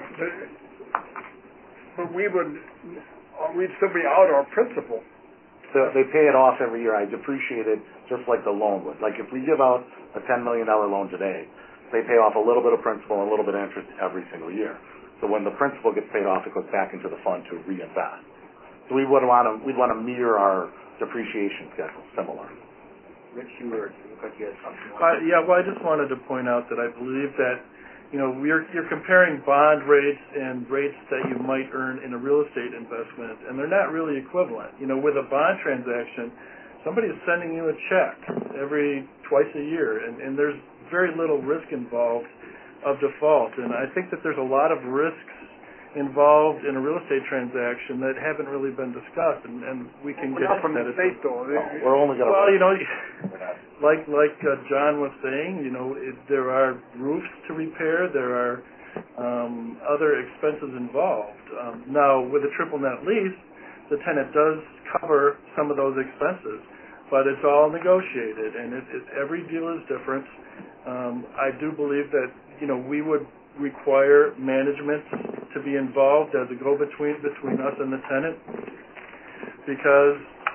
But we would, uh, we'd still be out our principal. So they pay it off every year. I depreciate it just like the loan would. Like if we give out a ten million dollar loan today, they pay off a little bit of principal and a little bit of interest every single year. So when the principal gets paid off, it goes back into the fund to reinvest. So we would want to we'd want to mirror our depreciation schedule similar. Rich, you were you look like you had something. Uh, yeah, well, I just wanted to point out that I believe that, you know, we're, you're comparing bond rates and rates that you might earn in a real estate investment, and they're not really equivalent. You know, with a bond transaction, somebody is sending you a check every twice a year, and, and there's very little risk involved of default. And I think that there's a lot of risks involved in a real estate transaction that haven't really been discussed, and, and we can We're get not into from that. the as state, well. though. No, we're only going to. Well, you know, like like uh, John was saying, you know, it, there are roofs to repair, there are um, other expenses involved. Um, now, with a triple net lease, the tenant does cover some of those expenses, but it's all negotiated, and it, it, every deal is different. Um, I do believe that, you know, we would require management to be involved as a go-between between us and the tenant, because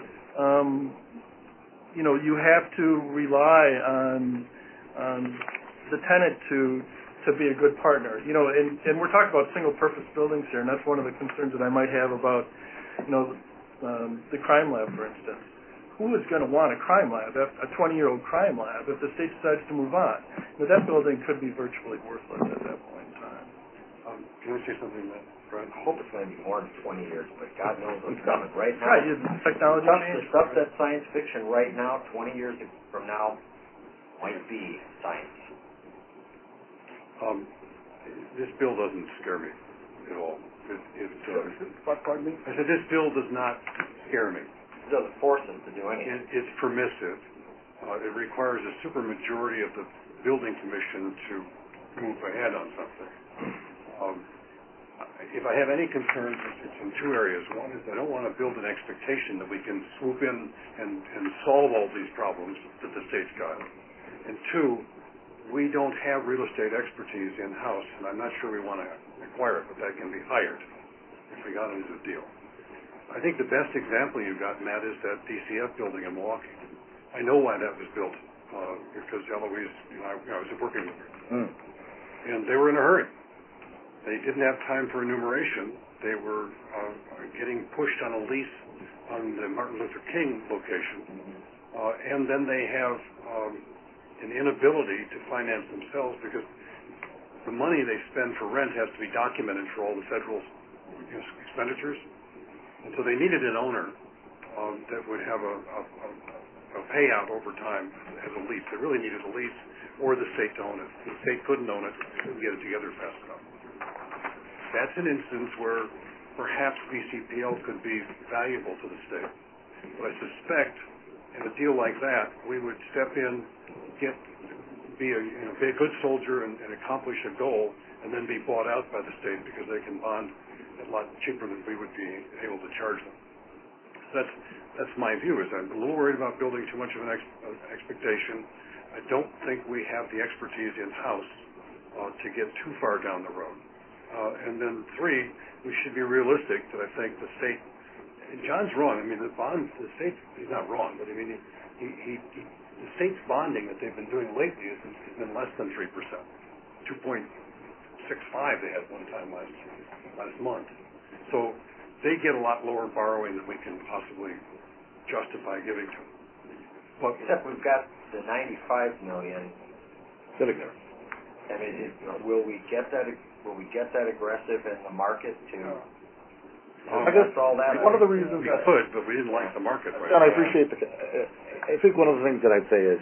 um, you know, you have to rely on, on the tenant to to be a good partner. You know, and, and we're talking about single-purpose buildings here, and that's one of the concerns that I might have about, you know, um, the crime lab, for instance. Who is going to want a crime lab, a twenty-year-old crime lab, if the state decides to move on? You know, that building could be virtually worthless at that point in time. Um, can I say something, Matt? Right. I hope it's going to be more than twenty years, but God knows what's coming. Right now, Right, technology stuff, the changes. stuff that's science fiction right now, twenty years from now, might be science. Um, this bill doesn't scare me at all. It, it, uh, But, pardon me? I said, this bill does not scare me. It doesn't force us to do anything. It, it's permissive. Uh, it requires a supermajority of the building commission to move ahead on something. Um, if I have any concerns, it's in two areas. One is I don't want to build an expectation that we can swoop in and, and solve all these problems that the state's got. And two, we don't have real estate expertise in-house, and I'm not sure we want to acquire it, but that can be hired if we got into the deal. I think the best example you've got, Matt, is that D C F building in Milwaukee. I know why that was built, uh, because Eloise, you know, I, I was working with her. Mm. And they were in a hurry. They didn't have time for enumeration. They were uh, getting pushed on a lease on the Martin Luther King location. Uh, and then they have um, an inability to finance themselves because the money they spend for rent has to be documented for all the federal you know, expenditures. And so they needed an owner um, that would have a, a, a, a payout over time as a lease. They really needed a lease or the state to own it. The state couldn't own it. They couldn't get it together fast enough. That's an instance where perhaps B C P L could be valuable to the state. But I suspect in a deal like that, we would step in, get, be a, you know, be a good soldier and, and accomplish a goal, and then be bought out by the state because they can bond a lot cheaper than we would be able to charge them. So that's that's my view. Is I'm a little worried about building too much of an ex, uh, expectation. I don't think we have the expertise in house uh, to get too far down the road. Uh, and then three, we should be realistic that I think the state. And John's wrong. I mean, the bond, the state, he's not wrong, but I mean, he, he, he, the state's bonding that they've been doing lately has been, has been less than three percent. two point six five they had one time last last month. So they get a lot lower borrowing than we can possibly justify giving to them. But Except we've got the ninety-five million Sitting there. I mean, it, will we get that? Will we get that aggressive in the market to? Um, I guess all that. one of the reasons we that, could, but we didn't like the market right and I now. appreciate the. I think one of the things that I'd say is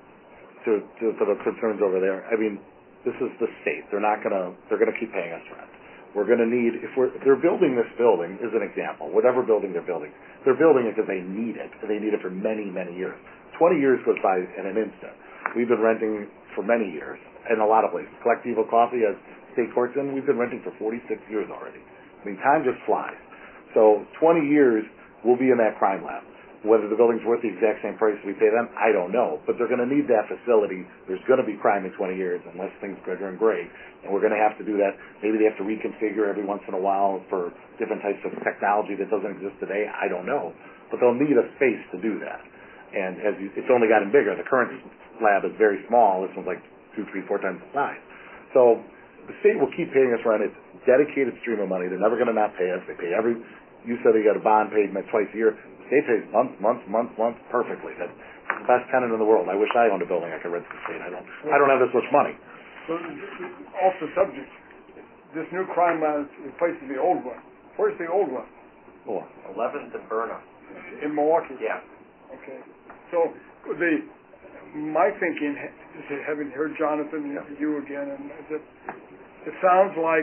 to to, to the concerns over there. I mean, this is the state. They're not gonna. They're gonna keep paying us rent. We're gonna need if we're if they're building this building as an example. Whatever building they're building, they're building it because they need it. And they need it for many many years. Twenty years goes by in an instant. We've been renting for many years in a lot of places. Collectivo Coffee has state courts in. We've been renting for forty-six years already. I mean, time just flies. So twenty years, we'll be in that crime lab. Whether the building's worth the exact same price we pay them, I don't know. But they're going to need that facility. There's going to be crime in twenty years unless things go and great. And we're going to have to do that. Maybe they have to reconfigure every once in a while for different types of technology that doesn't exist today. I don't know. But they'll need a space to do that. And as you, it's only gotten bigger. The current lab is very small. This one's like two, three, four times the size. So the state will keep paying us rent. It's a dedicated stream of money. They're never going to not pay us. They pay every. You said they got a bond paid twice a year. The state pays month, month, month, month perfectly. That's the best tenant in the world. I wish I owned a building I could rent to the state. I don't. I don't have this much money. So, off the subject, this new crime lab replaces the old one. Where's the old one? Oh. eleventh and Burnham. In Milwaukee? Yeah. Okay. So, the my thinking, just having heard Jonathan and you again, and that it sounds like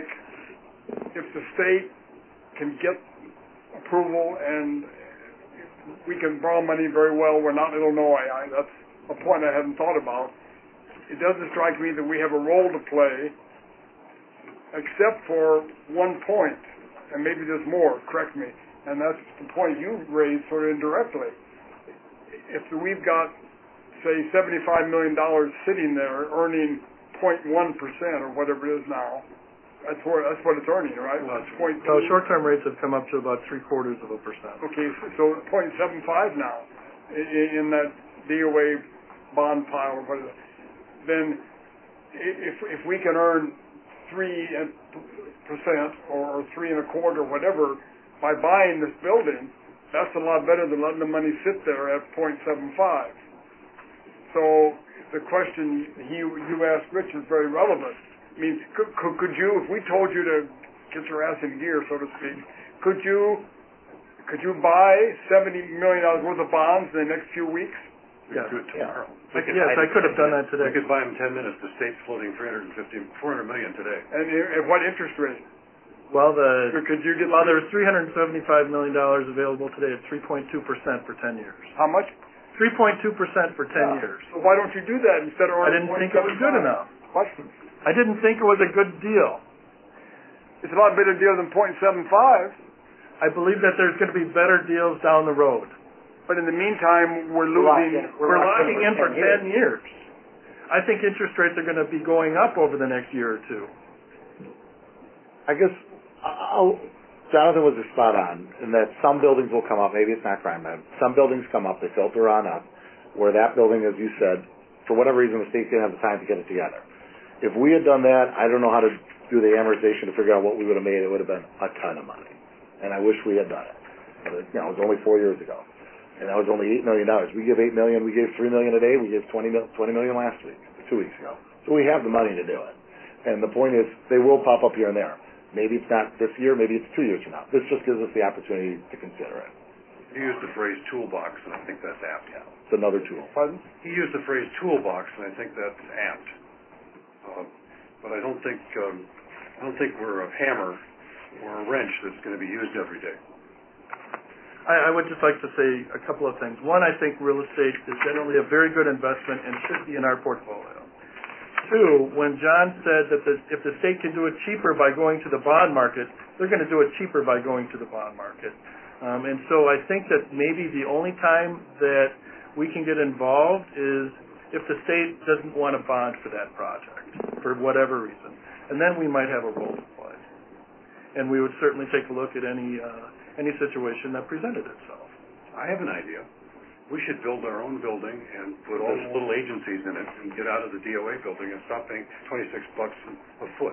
if the state can get approval and we can borrow money very well, we're not Illinois. I, that's a point I hadn't thought about. It doesn't strike me that we have a role to play, except for one point, and maybe there's more, correct me, and that's the point you raised sort of indirectly. If we've got, say, seventy-five million dollars sitting there earning zero point one percent or whatever it is now, that's what, that's what it's earning, right? Well, it's point so short-term rates have come up to about three quarters of a percent. Okay, so, so zero point seven five now in, in that D O A bond pile or whatever. Then if if we can earn three percent or three and a quarter, whatever, by buying this building, that's a lot better than letting the money sit there at zero point seven five. So the question you you asked Rich is very relevant. I mean, could, could, could you, if we told you to get your ass in gear, so to speak, could you could you buy seventy million dollars worth of bonds in the next few weeks? We could do it tomorrow. Yeah. Yes, I could have done that today. We could buy them in ten minutes. The state's floating three hundred fifty, four hundred million today. And at what interest rate? Well, the So could you get, well, there's three hundred seventy-five million dollars available today at three point two percent for ten years. how much? three point two percent for ten Yeah. years. So why don't you do that instead of? I didn't think it was good enough. Question. I didn't think it was a good deal. It's a lot better deal than point seven five. I believe that there's going to be better deals down the road. But in the meantime, we're We're locked losing. in. We're locking in for ten ten years. I think interest rates are going to be going up over the next year or two. I guess I'll, Jonathan was spot on in that some buildings will come up. Maybe it's not crime lab. Some buildings come up. They filter on up. Where that building, as you said, for whatever reason, the state didn't have the time to get it together. If we had done that, I don't know how to do the amortization to figure out what we would have made. It would have been a ton of money, and I wish we had done it. But it, you know, it was only four years ago, and that was only eight million dollars. We give eight million. We gave three million a day. We gave twenty million last week, two weeks ago. So we have the money to do it. And the point is, they will pop up here and there. Maybe it's not this year, maybe it's two years from now. This just gives us the opportunity to consider it. You used the phrase toolbox, and I think that's apt. Yeah, it's another tool. Pardon? He used the phrase toolbox, and I think that's apt. Uh, but I don't think um, I don't think we're a hammer or a wrench that's going to be used every day. I, I would just like to say a couple of things. One, I think real estate is generally a very good investment and should be in our portfolio. Two, when John said that the, if the state can do it cheaper by going to the bond market, they're going to do it cheaper by going to the bond market. Um, and so I think that maybe the only time that we can get involved is if the state doesn't want to bond for that project for whatever reason. And then we might have a role to play. And we would certainly take a look at any uh, any situation that presented itself. I have an idea. We should build our own building and put all the little agencies in it and get out of the D O A building and stop paying twenty-six bucks a foot.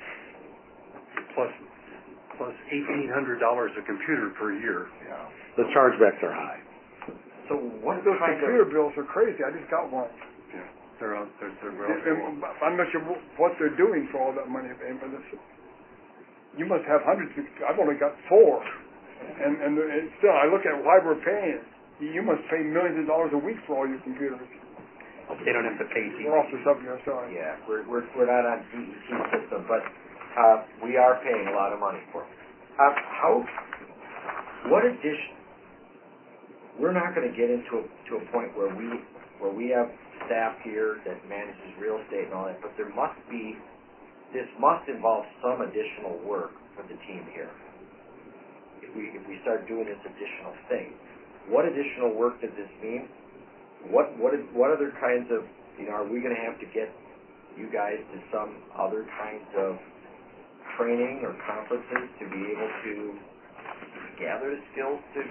Plus, plus eighteen hundred dollars a computer per year. Yeah. The chargebacks are high. So what Those kind computer of bills are crazy. I just got one. Yeah, they're out. They're, they're And relatively. I'm not sure what they're doing for all that money. But this, you must have hundreds. Of, I've only got four, and and it's still I look at why we're paying. You must pay millions of dollars a week for all your computers. They don't have to pay T V. We're off the subject. I'm sorry. Yeah, we're we're we're not on D E T system, but uh, we are paying a lot of money for it. Uh, how? What addition? We're not going to get into a, to a point where we where we have staff here that manages real estate and all that, but there must be. This must involve some additional work for the team here. If we if we start doing this additional thing. What additional work does this mean? What what is, what other kinds of, you know, are we going to have to get you guys to some other kinds of training or conferences to be able to gather the skills to?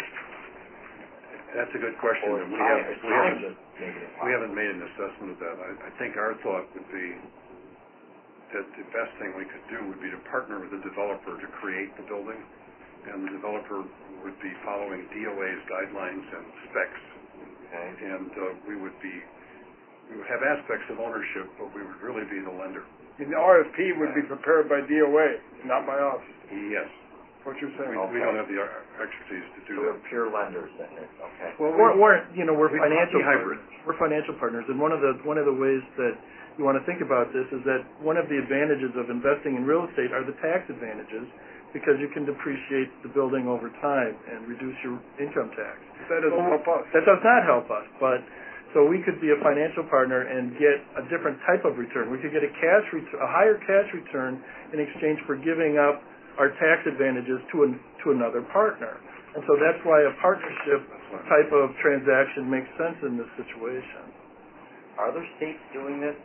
That's a good question. Or and we, time, have, or we, time haven't, just making it we haven't made an assessment of that. I, I think our thought would be that the best thing we could do would be to partner with the developer to create the building, and the developer would be following D O A's guidelines and specs. Okay. And uh, we would be, we would have aspects of ownership, but we would really be the lender. And the R F P would be prepared by D O A, not by us. Yes. What you're We, saying? we don't have the uh, expertise to do So that. we're pure lenders then. Okay. Well, we're, we're you know we're we- financial we hybrid. partners. We're financial partners, and one of the one of the ways that you want to think about this is that one of the advantages of investing in real estate are the tax advantages, because you can depreciate the building over time and reduce your income tax. That doesn't help us. That does not help us, but so we could be a financial partner and get a different type of return. We could get a cash ret- a higher cash return in exchange for giving up our tax advantages to an, to another partner. And so that's why a partnership type of transaction makes sense in this situation. Are there states doing this?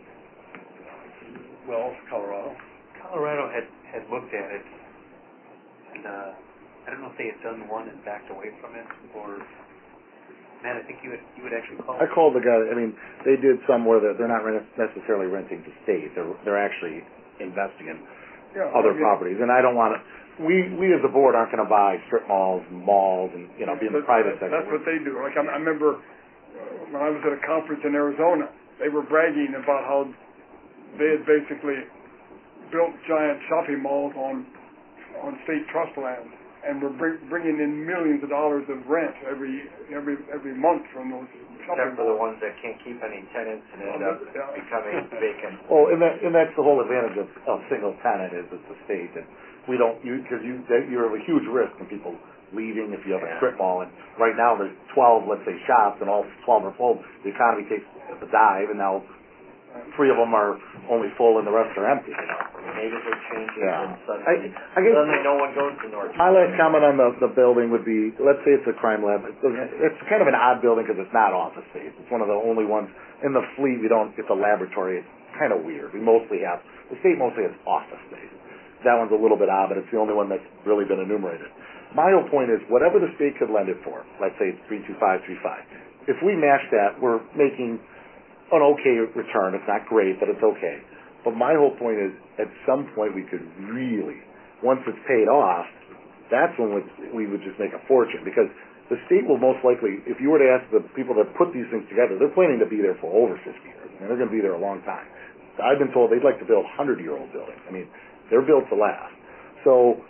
Well, Colorado. Colorado had, had looked at it, and uh, I don't know if they had done one and backed away from it, or Matt, I think you would you would actually call. I called the guy. I mean, they did some where they're, they're not necessarily renting to state. They're they're actually investing in Yeah, other I mean, properties. And I don't want to. We we as a board aren't going to buy strip malls, malls, and you know be in the But private that- sector. That's what they do. Like I, I remember uh, when I was at a conference in Arizona, they were bragging about how they had basically built giant shopping malls on on state trust land, and we're bring, bringing in millions of dollars of rent every every every month from those shopping Except for the malls. ones that can't keep any tenants and end up Yeah. becoming vacant. Well, and that and that's the whole advantage of, of single tenant is it's a state, and we don't you because you that, you're of a huge risk of people leaving if you have a Yeah. strip mall, and right now there's twelve, let's say, shops, and all twelve are full. The economy takes a dive, and now three of them are only full and the rest are empty. You know. Neighborhood changes Yeah. and suddenly, I, I guess suddenly no one goes to North. my last comment on the, the building would be, let's say it's a crime lab. It's, it's kind of an odd building because it's not office space. It's one of the only ones in the fleet we don't, it's a laboratory. It's kind of weird. We mostly have, the state mostly has office space. That one's a little bit odd, but it's the only one that's really been enumerated. My whole point is, whatever the state could lend it for, let's say it's three two five three five, if we match that, we're making an okay return. It's not great, but it's okay. But my whole point is, at some point we could really, once it's paid off, that's when we, we would just make a fortune. Because the state will most likely, if you were to ask the people that put these things together, they're planning to be there for over fifty years. And they're going to be there a long time. I've been told they'd like to build hundred-year-old buildings. I mean, they're built to last. So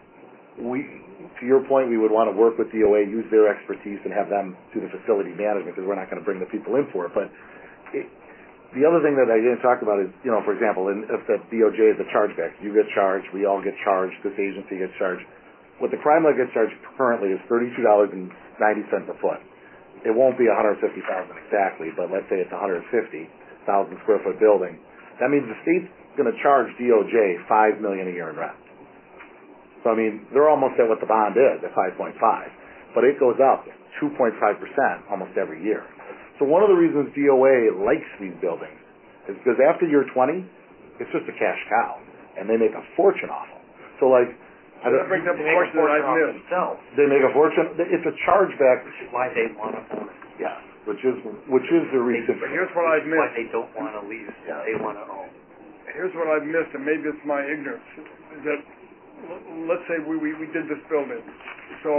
we, to your point, we would want to work with D O A, use their expertise, and have them do the facility management because we're not going to bring the people in for it. But it, the other thing that I didn't talk about is, you know, for example, in, if the D O J is a chargeback, you get charged, we all get charged, this agency gets charged. What the crime lab gets charged currently is thirty-two dollars and ninety cents a foot. It won't be one hundred fifty thousand dollars exactly, but let's say it's a one hundred fifty thousand square foot building. That means the state's going to charge D O J five million dollars a year in rent. So I mean, they're almost at what the bond is at five point five, but it goes up two point five percent almost every year. So one of the reasons D O A likes these buildings is because after year twenty, it's just a cash cow, and they make a fortune off them. So like, So that brings up a question that I've missed. Themselves. they make a fortune. It's a chargeback. Which is why they want to own it. Yeah, which is which is the reason. But here's what I've Which is why missed. they don't want to lease. Yeah. They want to own. Here's what I've missed, and maybe it's my ignorance, is that l- let's say we, we, we did this building. So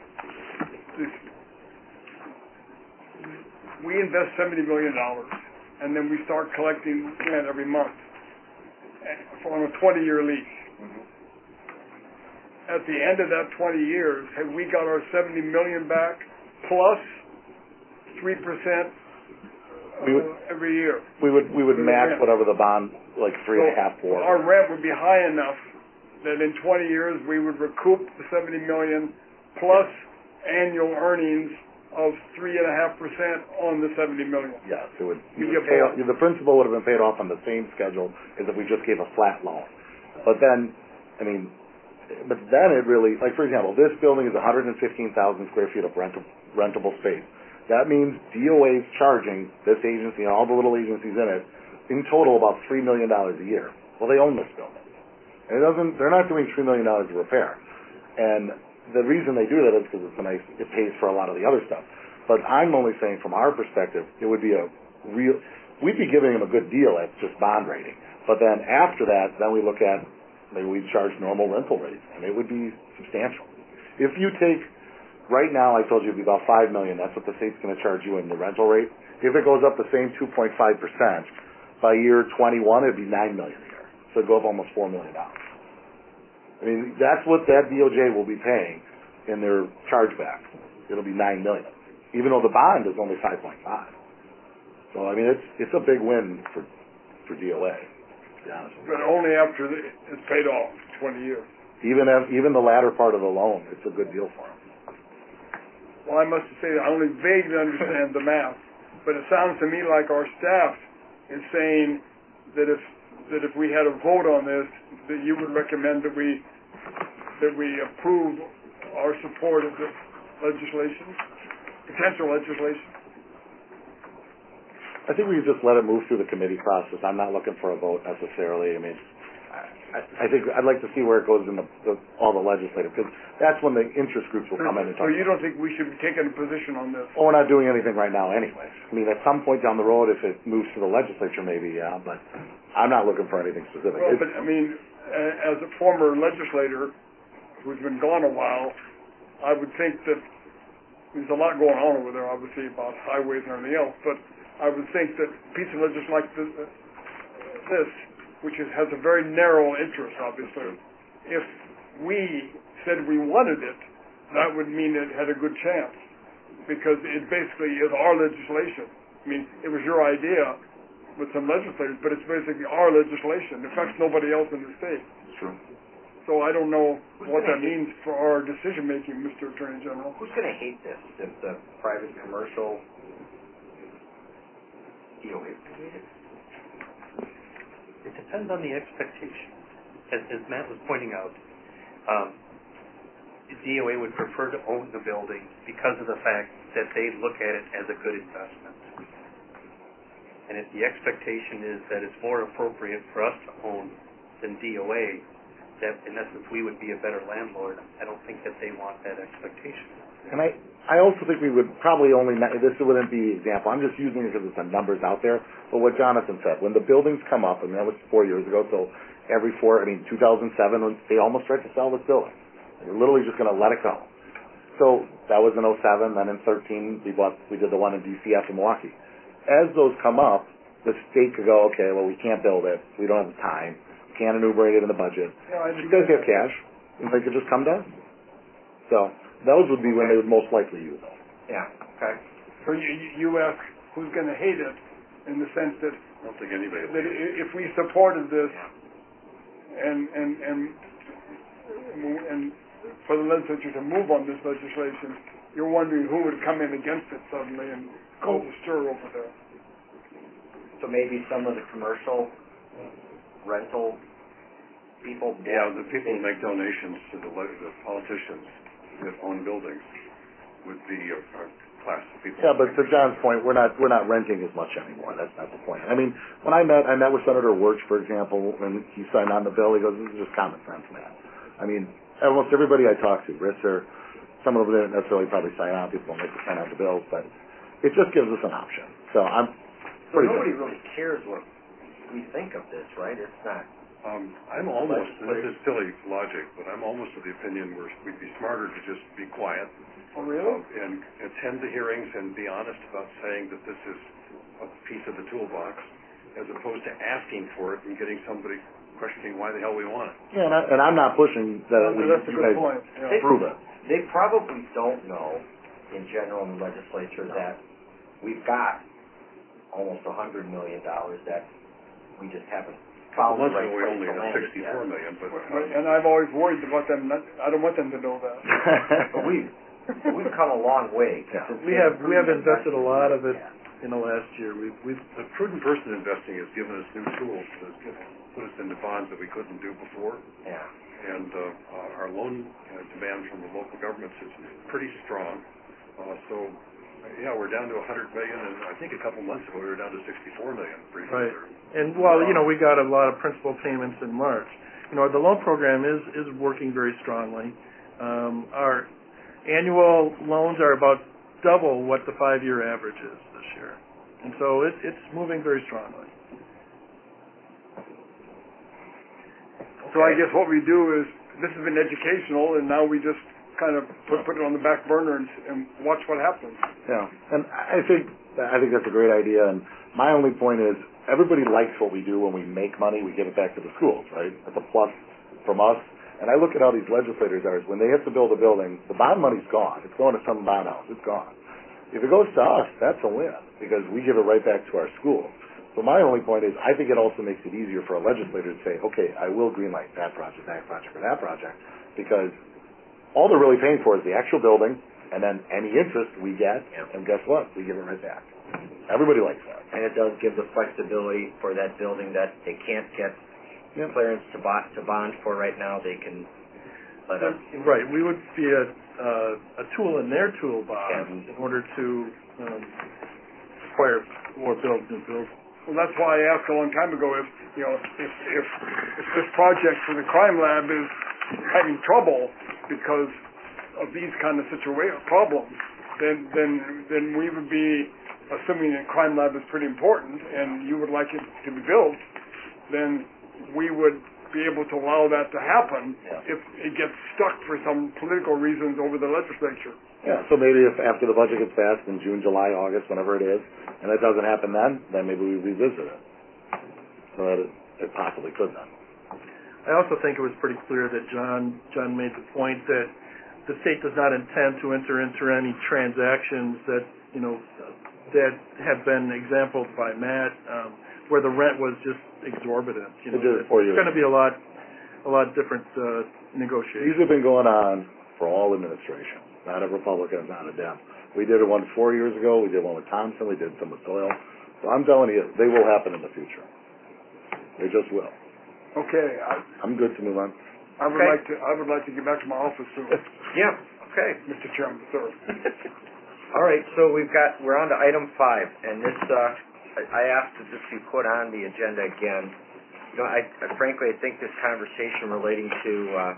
this, we invest seventy million dollars, and then we start collecting rent every month eh, on a twenty-year lease. Mm-hmm. At the end of that twenty years, have we got our seventy million dollars back plus three percent We would- uh, every year? We would we would For the match rent. whatever the bond, like three and a half, four. Our rent would be high enough that in twenty years we would recoup the seventy million plus annual earnings of three and a half percent on the seventy million. Yes, it would. We You would get pay, both. the principal would have been paid off on the same schedule as if we just gave a flat loan. But then, I mean, but then it really, like for example, this building is one hundred fifteen thousand square feet of rentable, rentable space. That means D O A is charging this agency and all the little agencies in it, in total about three million dollars a year. Well, they own this building. And it doesn't, they're not doing three million dollars of repair. And the reason they do that is because it's a nice, it pays for a lot of the other stuff. But I'm only saying from our perspective, it would be a real, we'd be giving them a good deal at just bond rating. But then after that, then we look at, maybe we charge normal rental rates, and it would be substantial. If you take, right now I told you it'd be about five million dollars, that's what the state's going to charge you in the rental rate. If it goes up the same two point five percent, by year twenty-one it'd be nine million dollars a year. So it'd go up almost four million dollars. I mean, that's what that D O J will be paying in their chargeback. It'll be nine million dollars, even though the bond is only five point five. So I mean, it's it's a big win for for D O A. To be honest with you. But only after the, it's paid off, twenty years. Even if, even the latter part of the loan, it's a good deal for them. Well, I must say I only vaguely understand the math, but it sounds to me like our staff is saying that if that if we had a vote on this, that you would recommend that we that we approve our support of this legislation, potential legislation. I think we could just let it move through the committee process. I'm not looking for a vote necessarily. I mean, I, I think I'd like to see where it goes in the, the, all the legislative, because that's when the interest groups will come in and So talk. you don't think we should be taking a position on this? Well, we're not doing anything right now anyway. I mean, at some point down the road, if it moves to the legislature, maybe, yeah, but I'm not looking for anything specific. Well, It's- but I mean, a- as a former legislator who's been gone a while, I would think that there's a lot going on over there, obviously, about highways and everything else, but I would think that a piece of legislation like this, this which is, has a very narrow interest, obviously, if we said we wanted it, that would mean it had a good chance, because it basically is our legislation. I mean, it was your idea with some legislators, but it's basically our legislation. It affects nobody else in the state. It's true. So I don't know what that means for our decision-making, Mister Attorney General. Who's going to hate this? If the private commercial D O A hate it? It depends on the expectation. As, as Matt was pointing out, um, the D O A would prefer to own the building because of the fact that they look at it as a good investment. And if the expectation is that it's more appropriate for us to own than D O A, that in essence we would be a better landlord, I don't think that they want that expectation. And I, I also think we would probably only, this wouldn't be the example, I'm just using it because it's the numbers out there, but what Jonathan said, when the buildings come up, and that was four years ago, so every four, I mean, two thousand seven, when they almost tried to sell this building. They were literally just going to let it go. So that was in oh seven, then in thirteen, we bought, we did the one in D C F in Milwaukee. As those come up, the state could go, okay, well, we can't build it, we don't have the time, can't enumerate it in the budget. Yeah, You guys have cash, and they could just come to us. So those would be when they would most likely use it. Yeah, okay. So you, you ask who's going to hate it, in the sense that, I don't think anybody will. that i- if we supported this and, and, and, and for the legislature to move on this legislation, you're wondering who would come in against it suddenly and cause a stir over there. So maybe some of the commercial rental people. Yeah, the people who make donations to the, le- the politicians that own buildings would be a, a class of people. Yeah, but to John's point, we're not we're not renting as much anymore. That's not the point. I mean, when I met I met with Senator Wirch, for example, and he signed on the bill. He goes, "This is just common sense, man." I mean, almost everybody I talked to, Risser, some of them didn't necessarily probably sign on. People don't like to sign on the bills, but it just gives us an option. So I'm So pretty. nobody good. really cares what we think of this, right? It's not. Um, I'm almost, and this is silly logic, but I'm almost of the opinion where we'd be smarter to just be quiet Oh, really? uh, and attend the hearings and be honest about saying that this is a piece of the toolbox, as opposed to asking for it and getting somebody questioning why the hell we want it. Yeah, and, I, and I'm not pushing that we, That's a you good guys point. Yeah. approve it. They probably don't know, in general, in the legislature, that we've got almost a hundred million dollars that we just haven't found the Months right ago, we place only to had land it sixty-four yet. million, but Right, um, and I've always worried about them. Not, I don't want them to know that. But we've we've come a long way. Yeah. since We the have we have improvement invested a lot of it Yeah. in the last year. We've we've the prudent person investing has given us new tools that has put us into bonds that we couldn't do before, Yeah. and uh, our loan uh, demand from the local governments is pretty strong. Uh, so, yeah, we're down to a hundred million, and I think a couple months ago we were down to sixty-four million briefly. Right. there. And well, you know, we got a lot of principal payments in March. You know, the loan program is is working very strongly. Um, our annual loans are about double what the five-year average is this year, and so it, it's moving very strongly. So I guess what we do is, this has been educational, and now we just kind of put, put it on the back burner and, and watch what happens. Yeah, and I think I think that's a great idea. And my only point is, everybody likes what we do. When we make money, we give it back to the schools, right? That's a plus from us. And I look at how these legislators are. When they have to build a building, the bond money's gone. It's going to some bond house. It's gone. If it goes to us, that's a win, because we give it right back to our schools. So my only point is, I think it also makes it easier for a legislator to say, okay, I will greenlight that project, that project, or that project, because all they're really paying for is the actual building, and then any interest we get, and guess what? We give it right back. Everybody likes that. And it does give the flexibility for that building that they can't get Yep. clearance to bond, to bond for right now. They can let us. Right. We would be a uh, a tool in their toolbox Yeah. in order to um, acquire or build new buildings. Well, that's why I asked a long time ago if, you know, if, if, if this project for the crime lab is having trouble because of these kind of situation problems, then, then, then we would be assuming that crime lab is pretty important and you would like it to be built, then we would be able to allow that to happen Yeah. if it gets stuck for some political reasons over the legislature. Yeah, so maybe if after the budget gets passed in June, July, August, whenever it is, and it doesn't happen then, then maybe we revisit it. So that it, it possibly could then. I also think it was pretty clear that John John made the point that the state does not intend to enter into any transactions that you know that have been exampled by Matt, um, where the rent was just exorbitant. You know, It did for you. It's going to be a lot a lot different uh, negotiations. These have been going on for all administrations, not a Republican, not a Dem. We did one four years ago. We did one with Thompson. We did some with Doyle. So I'm telling you, they will happen in the future. They just will. Okay, I, I'm good to move on. I would Okay. like to. I would like to get back to my office soon, Yeah, okay. Mister Chairman, sir. All right, so we've got, we're on to item five, and this, uh, I I asked that this be put on the agenda again. You know, I, I frankly, I think this conversation relating to, uh,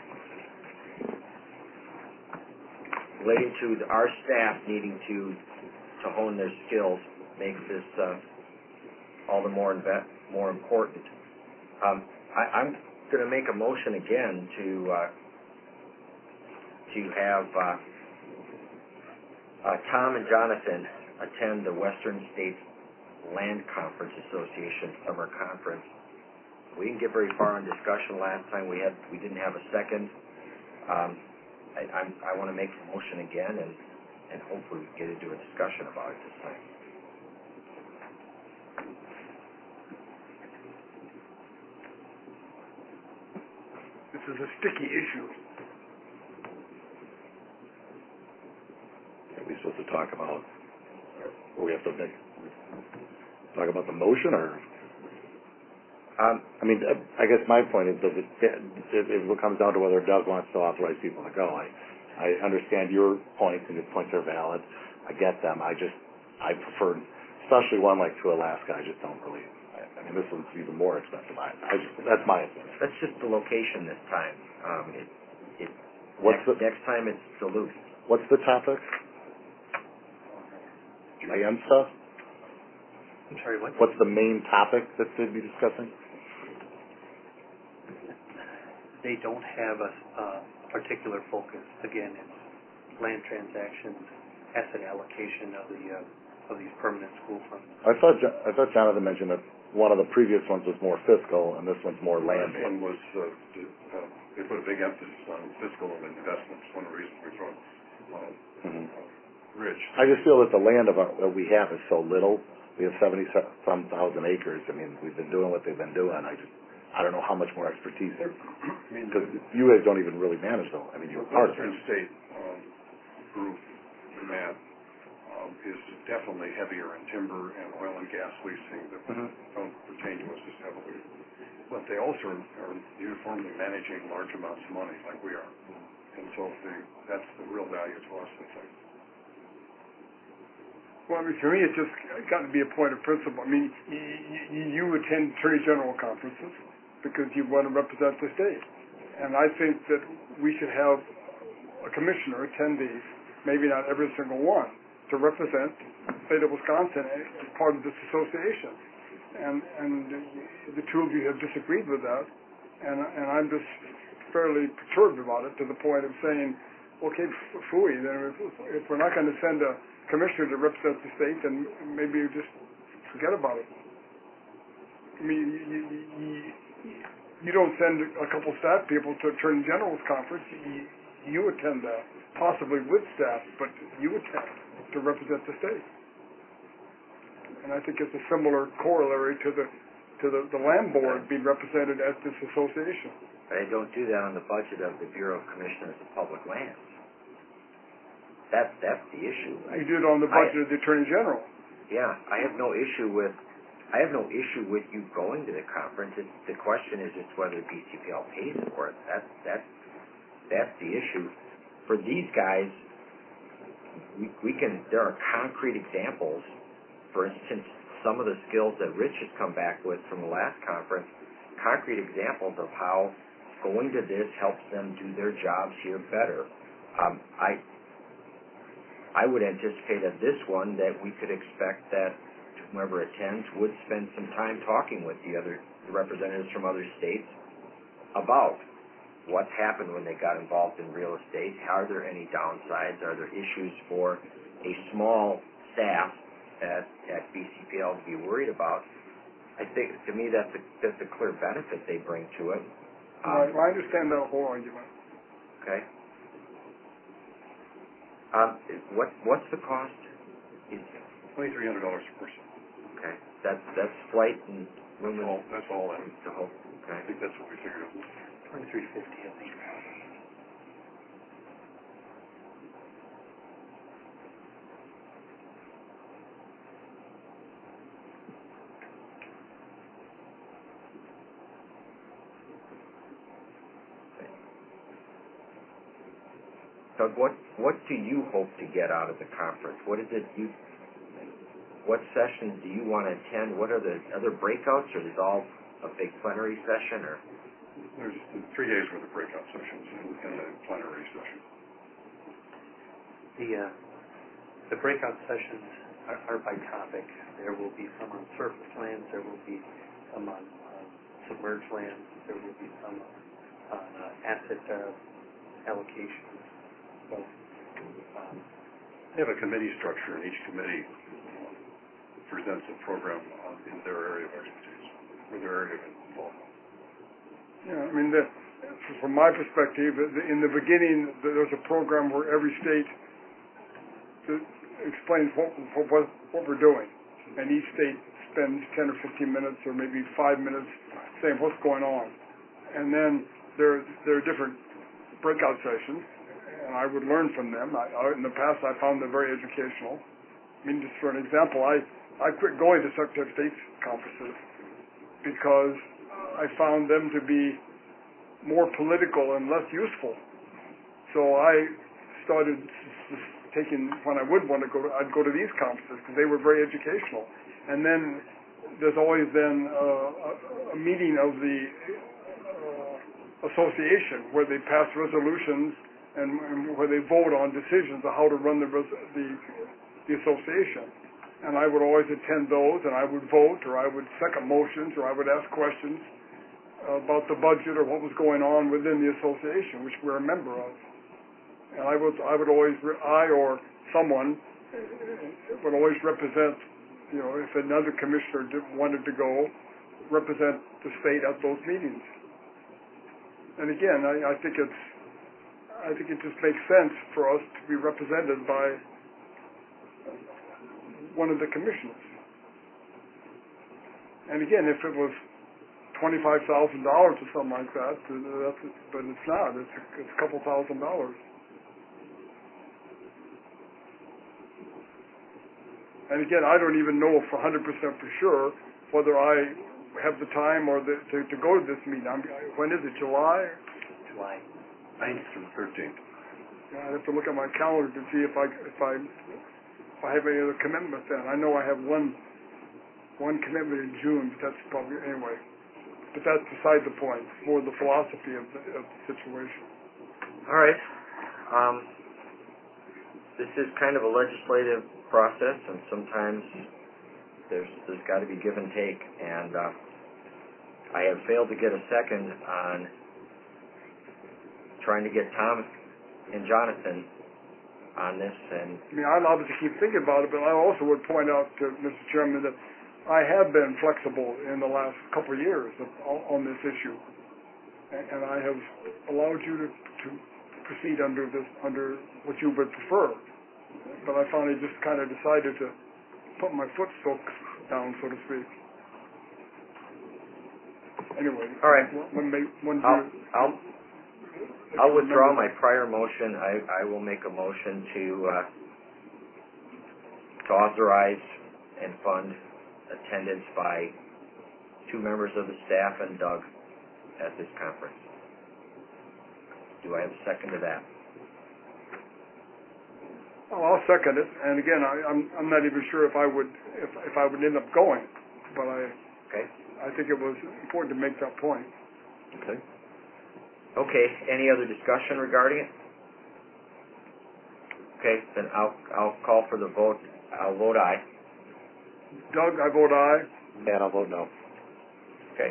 relating to the- our staff needing to, to hone their skills makes this, uh, all the more inve- more important. Um, I, I'm going to make a motion again to, uh, to have, uh, Uh, Tom and Jonathan attend the Western States Land Conference Association Summer Conference. We didn't get very far in discussion last time. We had we didn't have a second. Um, I, I'm, I want to make the motion again, and, and hopefully we get into a discussion about it this time. This is a sticky issue. Are we supposed to talk about, or we have to make, talk about the motion, or? Um, I mean, uh, I guess my point is, does it, if if it comes down to whether Doug wants to authorize people to go, I, I understand your points, and your points are valid. I get them. I just, I prefer, especially one like to Alaska, I just don't really, I, I mean, this one's even more expensive. I, I just, that's my opinion. that's just the location this time. Um, it, it, What's next, the, next time it's Duluth. what's the topic? Land stuff? I'm sorry, what? What's the main topic that they'd be discussing? They don't have a, uh, particular focus. Again, it's land transactions, asset allocation of the uh, of these permanent school funds. I thought Jo- I thought Jonathan mentioned that one of the previous ones was more fiscal, and this one's more land. Last one was, uh, to- uh, they put a big emphasis on fiscal and investments, one of the reasons we thought, uh, Mhm. Rich. I just feel that the land of our, that we have is so little. We have seventy some thousand acres. I mean, we've been doing what they've been doing. I just, I don't know how much more expertise there. I mean, Because you guys don't even really manage though. I mean, you're the part of Western it. State um, group, Matt, um, is definitely heavier in timber and oil and gas leasing that Mhm. don't pertain to us as heavily. But they also are uniformly managing large amounts of money like we are. And so they, that's the real value to us, I think. Well, I mean, for me, it's just got to be a point of principle. I mean, you, you, you attend Attorney General conferences because you want to represent the state. And I think that we should have a commissioner, attendees, maybe not every single one, to represent the state of Wisconsin as part of this association. And, and the two of you have disagreed with that. And, and I'm just fairly perturbed about it to the point of saying, okay, phooey, then if, if we're not going to send a commissioner to represent the state, then maybe you just forget about it. I mean, you, you, you, you don't send a couple staff people to Attorney General's conference. You, you attend that, possibly with staff, but you attend to represent the state. And I think it's a similar corollary to the to the, the land board being represented at this association. I don't do that on the budget of the Bureau of Commissioners of Public Lands. That's that's the issue. You did on the budget I, of the Attorney General. Yeah, I have no issue with I have no issue with you going to the conference. It's, the question is just whether B C P L pays for it. That's that's that's the issue. For these guys, we we can there are concrete examples. For instance, some of the skills that Rich has come back with from the last conference, concrete examples of how going to this helps them do their jobs here better. Um, I. I would anticipate at this one that we could expect that whoever attends would spend some time talking with the other the representatives from other states about what's happened when they got involved in real estate. Are there any downsides? Are there issues for a small staff at, at B C P L to be worried about? I think, to me, that's a, that's a clear benefit they bring to it. Right, well, I understand that whole argument. Okay. Um, what what's the cost? Twenty-three hundred dollars per person. Okay, that's that's flight and room That's and all, that's all in. the whole. I Okay. think that's what we figured out. Twenty-three fifty, I think. Doug, what what do you hope to get out of the conference? What is it you? What sessions do you want to attend? What are the other breakouts, or is it all a big plenary session? Or There's three days worth of breakout sessions and, and a plenary session. The uh, the breakout sessions are, are by topic. There will be some on surface lands. There will be some on uh, submerged lands. There will be some on uh, asset uh, allocations. So, um, They have a committee structure, and each committee uh, presents a program on, in their area of expertise or their area of involvement. Yeah, I mean, the, from my perspective, the, in the beginning, there's a program where every state explains what, what what we're doing, and each state spends ten or fifteen minutes, or maybe five minutes, saying what's going on, and then there there are different breakout sessions, and I would learn from them. I, I, in the past, I found them very educational. I mean, just for an example, I I quit going to Secretary of State's conferences because I found them to be more political and less useful. So I started taking, when I would want to go, I'd go to these conferences because they were very educational. And then there's always then uh, a, a meeting of the uh, association where they pass resolutions and, and where they vote on decisions of how to run the, the, the association. And I would always attend those, and I would vote, or I would second motions, or I would ask questions about the budget or what was going on within the association, which we're a member of. And I would, I would always, I or someone would always represent, you know, if another commissioner did, wanted to go, represent the state at those meetings. And again, I, I think it's, I think it just makes sense for us to be represented by one of the commissioners. And again, if it was twenty-five thousand dollars or something like that, that's, but it's not. It's a, it's a couple thousand dollars. And again, I don't even know for one hundred percent for sure whether I have the time or the, to, to go to this meeting. I'm, when is it, July? July ninth through the thirteenth. Yeah, I have to look at my calendar to see if I if I if I have any other commitment then. I know I have one one commitment in June, but that's probably anyway. But that's beside the point. It's more the philosophy of the, of the situation. all right. Um, this is kind of a legislative process, and sometimes there's there's got to be give and take. And uh, I have failed to get a second on trying to get Tom and Jonathan on this. And I mean, I'll obviously keep thinking about it, but I also would point out to Mister Chairman that I have been flexible in the last couple of years of, on this issue, and, and I have allowed you to, to proceed under this under what you would prefer. But I finally just kind of decided to put my foot so down, so to speak. Anyway, all right. When they, when I'll, you, I'll I'll withdraw my prior motion. I, I will make a motion to uh, to authorize and fund attendance by two members of the staff and Doug at this conference. Do I have a second to that? Oh, I'll second it. And again, I, I'm I'm not even sure if I would if if I would end up going, but I Okay. I think it was important to make that point. Okay. Okay. Any other discussion regarding it? Okay. Then I'll I'll call for the vote. I'll vote aye. Doug, I vote aye. And I'll vote no. Okay.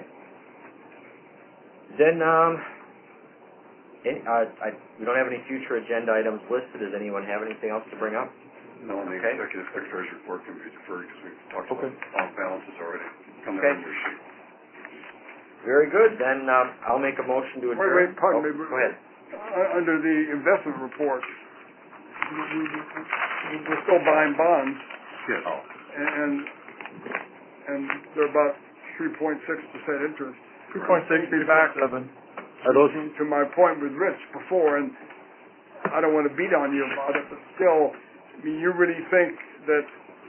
Then um. Any, uh, I, we don't have any future agenda items listed. Does anyone have anything else to bring up? No, the Okay. executive secretary's report can be deferred because we've talked Okay. about off balances already. Come Okay. there on your sheet. Very good. Then um, I'll make a motion to Wait, adjourn. wait, pardon oh, me. Go ahead. Uh, under the investment report, we, we, we- we're still buying bonds, Yes. and and they're about three point six percent interest. Three point six, three back point seven. Are those to, to my point with Rich before, and I don't want to beat on you about it, but still, I mean, you really think that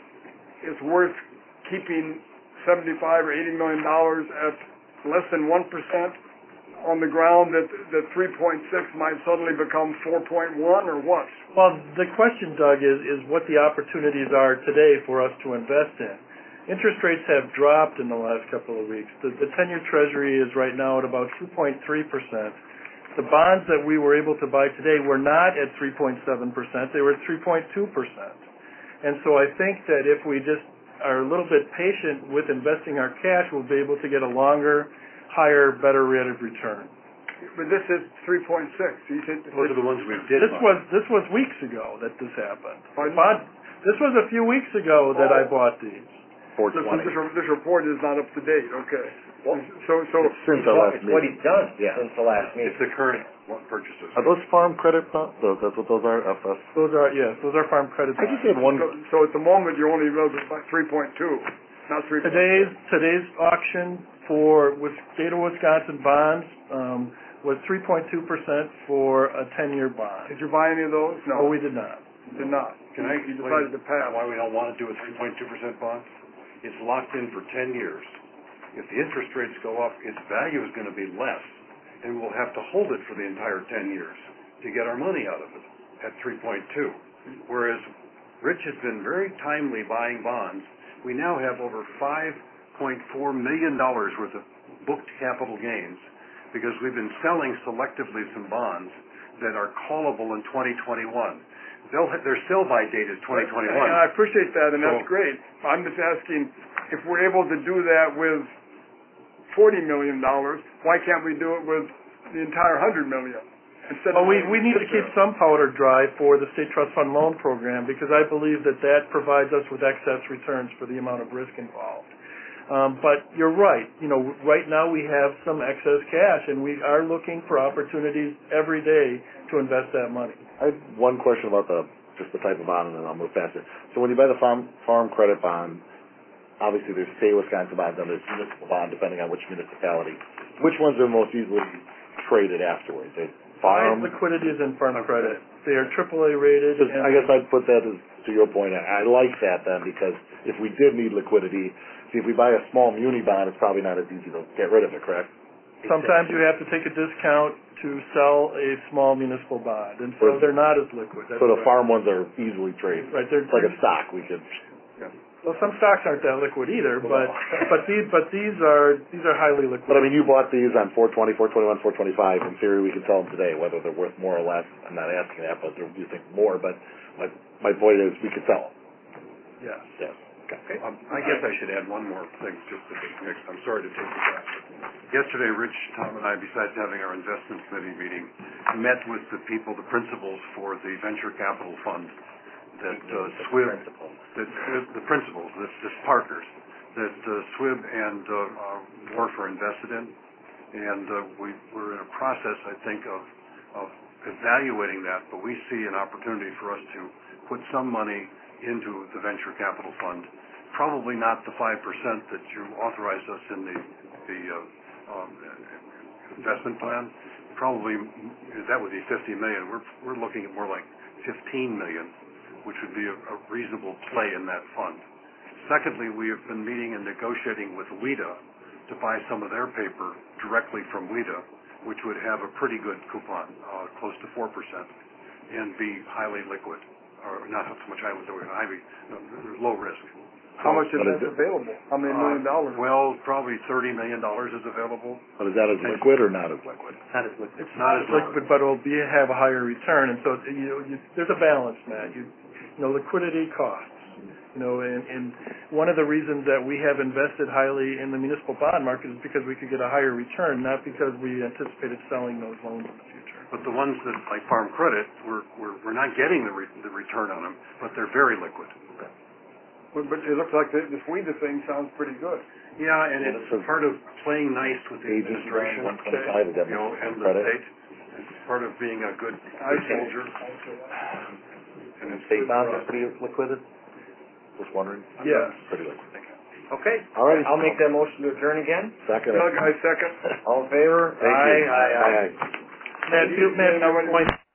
it's worth keeping seventy-five or eighty million dollars at less than one percent on the ground that that three point six might suddenly become four point one, or what? Well, the question, Doug, is, is what the opportunities are today for us to invest in. Interest rates have dropped in the last couple of weeks. The, the ten-year Treasury is right now at about two point three percent. The bonds that we were able to buy today were not at three point seven percent. They were at three point two percent. And so I think that if we just are a little bit patient with investing our cash, we'll be able to get a longer, higher, better rate of return. But this is three point six. You think Those are the ones we did This buy. was this was weeks ago that this happened. Pardon? Bond, this was a few weeks ago that I bought these. four this, twenty? this, this report is not up to date? Okay. Well, So so It's since It's our what, last it's what meeting. he's done Yeah. since the last It's meeting. the current one purchases. Are those farm credit bonds? Those, that's what those are, F S? Those are yes, those are farm credit I bonds. just had one. so, so at the moment you're only available by three point two, not three. Today's today's auction for with state of Wisconsin bonds um, was three point two percent for a ten-year bond. Did you buy any of those? No, No, we did not. did not. Can I You explain decided to pass. why we don't want to do a three point two percent bond? It's locked in for ten years. If the interest rates go up, its value is going to be less, and we'll have to hold it for the entire ten years to get our money out of it at three point two. Whereas Rich has been very timely buying bonds. We now have over five point four million dollars worth of booked capital gains because we've been selling selectively some bonds that are callable in twenty twenty-one. They'll, their sell-by date is twenty twenty-one. And I appreciate that, and that's So- great. I'm just asking if we're able to do that with forty million dollars, why can't we do it with the entire one hundred million dollars? Instead Well, of we, letting we it need sit to keep there? some powder dry for the State Trust Fund Loan Program because I believe that that provides us with excess returns for the amount of risk involved. Um, but you're right. You know, right now we have some excess cash, and we are looking for opportunities every day to invest that money. I had one question about the just the type of bond, and then I'll move past it. So when you buy the farm farm credit bond, obviously there's state of Wisconsin bonds and there's municipal bond depending on which municipality. Which ones are most easily traded afterwards? They farm. High liquidity is in farm credit. They are triple A rated. Just, and I guess I'd put that as to your point. I, I like that then because if we did need liquidity, see if we buy a small muni bond, it's probably not as easy to get rid of it. Correct? sometimes you have to take a discount to sell a small municipal bond, and so Right. they're not as liquid. That's So the correct. farm ones are easily traded. Right, they're It's like a stock. We could. well, some stocks aren't that liquid either, but but these but these are these are highly liquid. But I mean, you bought these on four twenty, four twenty-one, four twenty-five. In theory, we could sell them today, whether they're worth more or less. I'm not asking that, but they're, you think more. But my my point is, we could sell them. Yes. Yes. Okay. Um, I guess I should add one more thing just to be mixed. I'm sorry to take you back. Yesterday, Rich, Tom, and I, besides having our investment committee meeting, met with the people, the principals for the venture capital fund that uh, S W I B, that SWIB, the principals, the, the partners, that uh, S W I B and uh, uh, Wharf are invested in. And uh, we, we're in a process, I think, of, of evaluating that, but we see an opportunity for us to put some money into the venture capital fund. Probably not the five percent that you authorized us in the, the uh, um, investment plan. Probably that would be fifty million. We're, we're looking at more like fifteen million, which would be a, a reasonable play in that fund. Secondly, we have been meeting and negotiating with WIDA to buy some of their paper directly from WIDA, which would have a pretty good coupon, uh, close to four percent, and be highly liquid, or not so much highly liquid, highly, uh, low risk. How much is But that is it- available? How many million Uh, dollars? Well, probably thirty million dollars is available. But is that as liquid or not as liquid? Not as liquid. It's Not not as liquid, but it'll be have a higher return, and so you know you, there's a balance, Matt. You, you know, liquidity costs. You know, and, and one of the reasons that we have invested highly in the municipal bond market is because we could get a higher return, not because we anticipated selling those loans in the future. But the ones that, like Farm Credit, we're, we're, we're not getting the, re, the return on them, but they're very liquid. But, but it looks like the, this WIDA thing sounds pretty good. Yeah, and Well, it's this is part of playing nice with the Ages administration, one twenty-five, is that you know, and the credit? state. It's part of being a good, I good see. soldier. And the state bonds are pretty liquid? Just wondering. Yeah. Pretty liquid. Okay. All right. I'll make that motion to adjourn again. Second. Doug, I second. All in favor? Thank you. Aye, aye, aye. Aye. Matt, You- Matt, you know what- my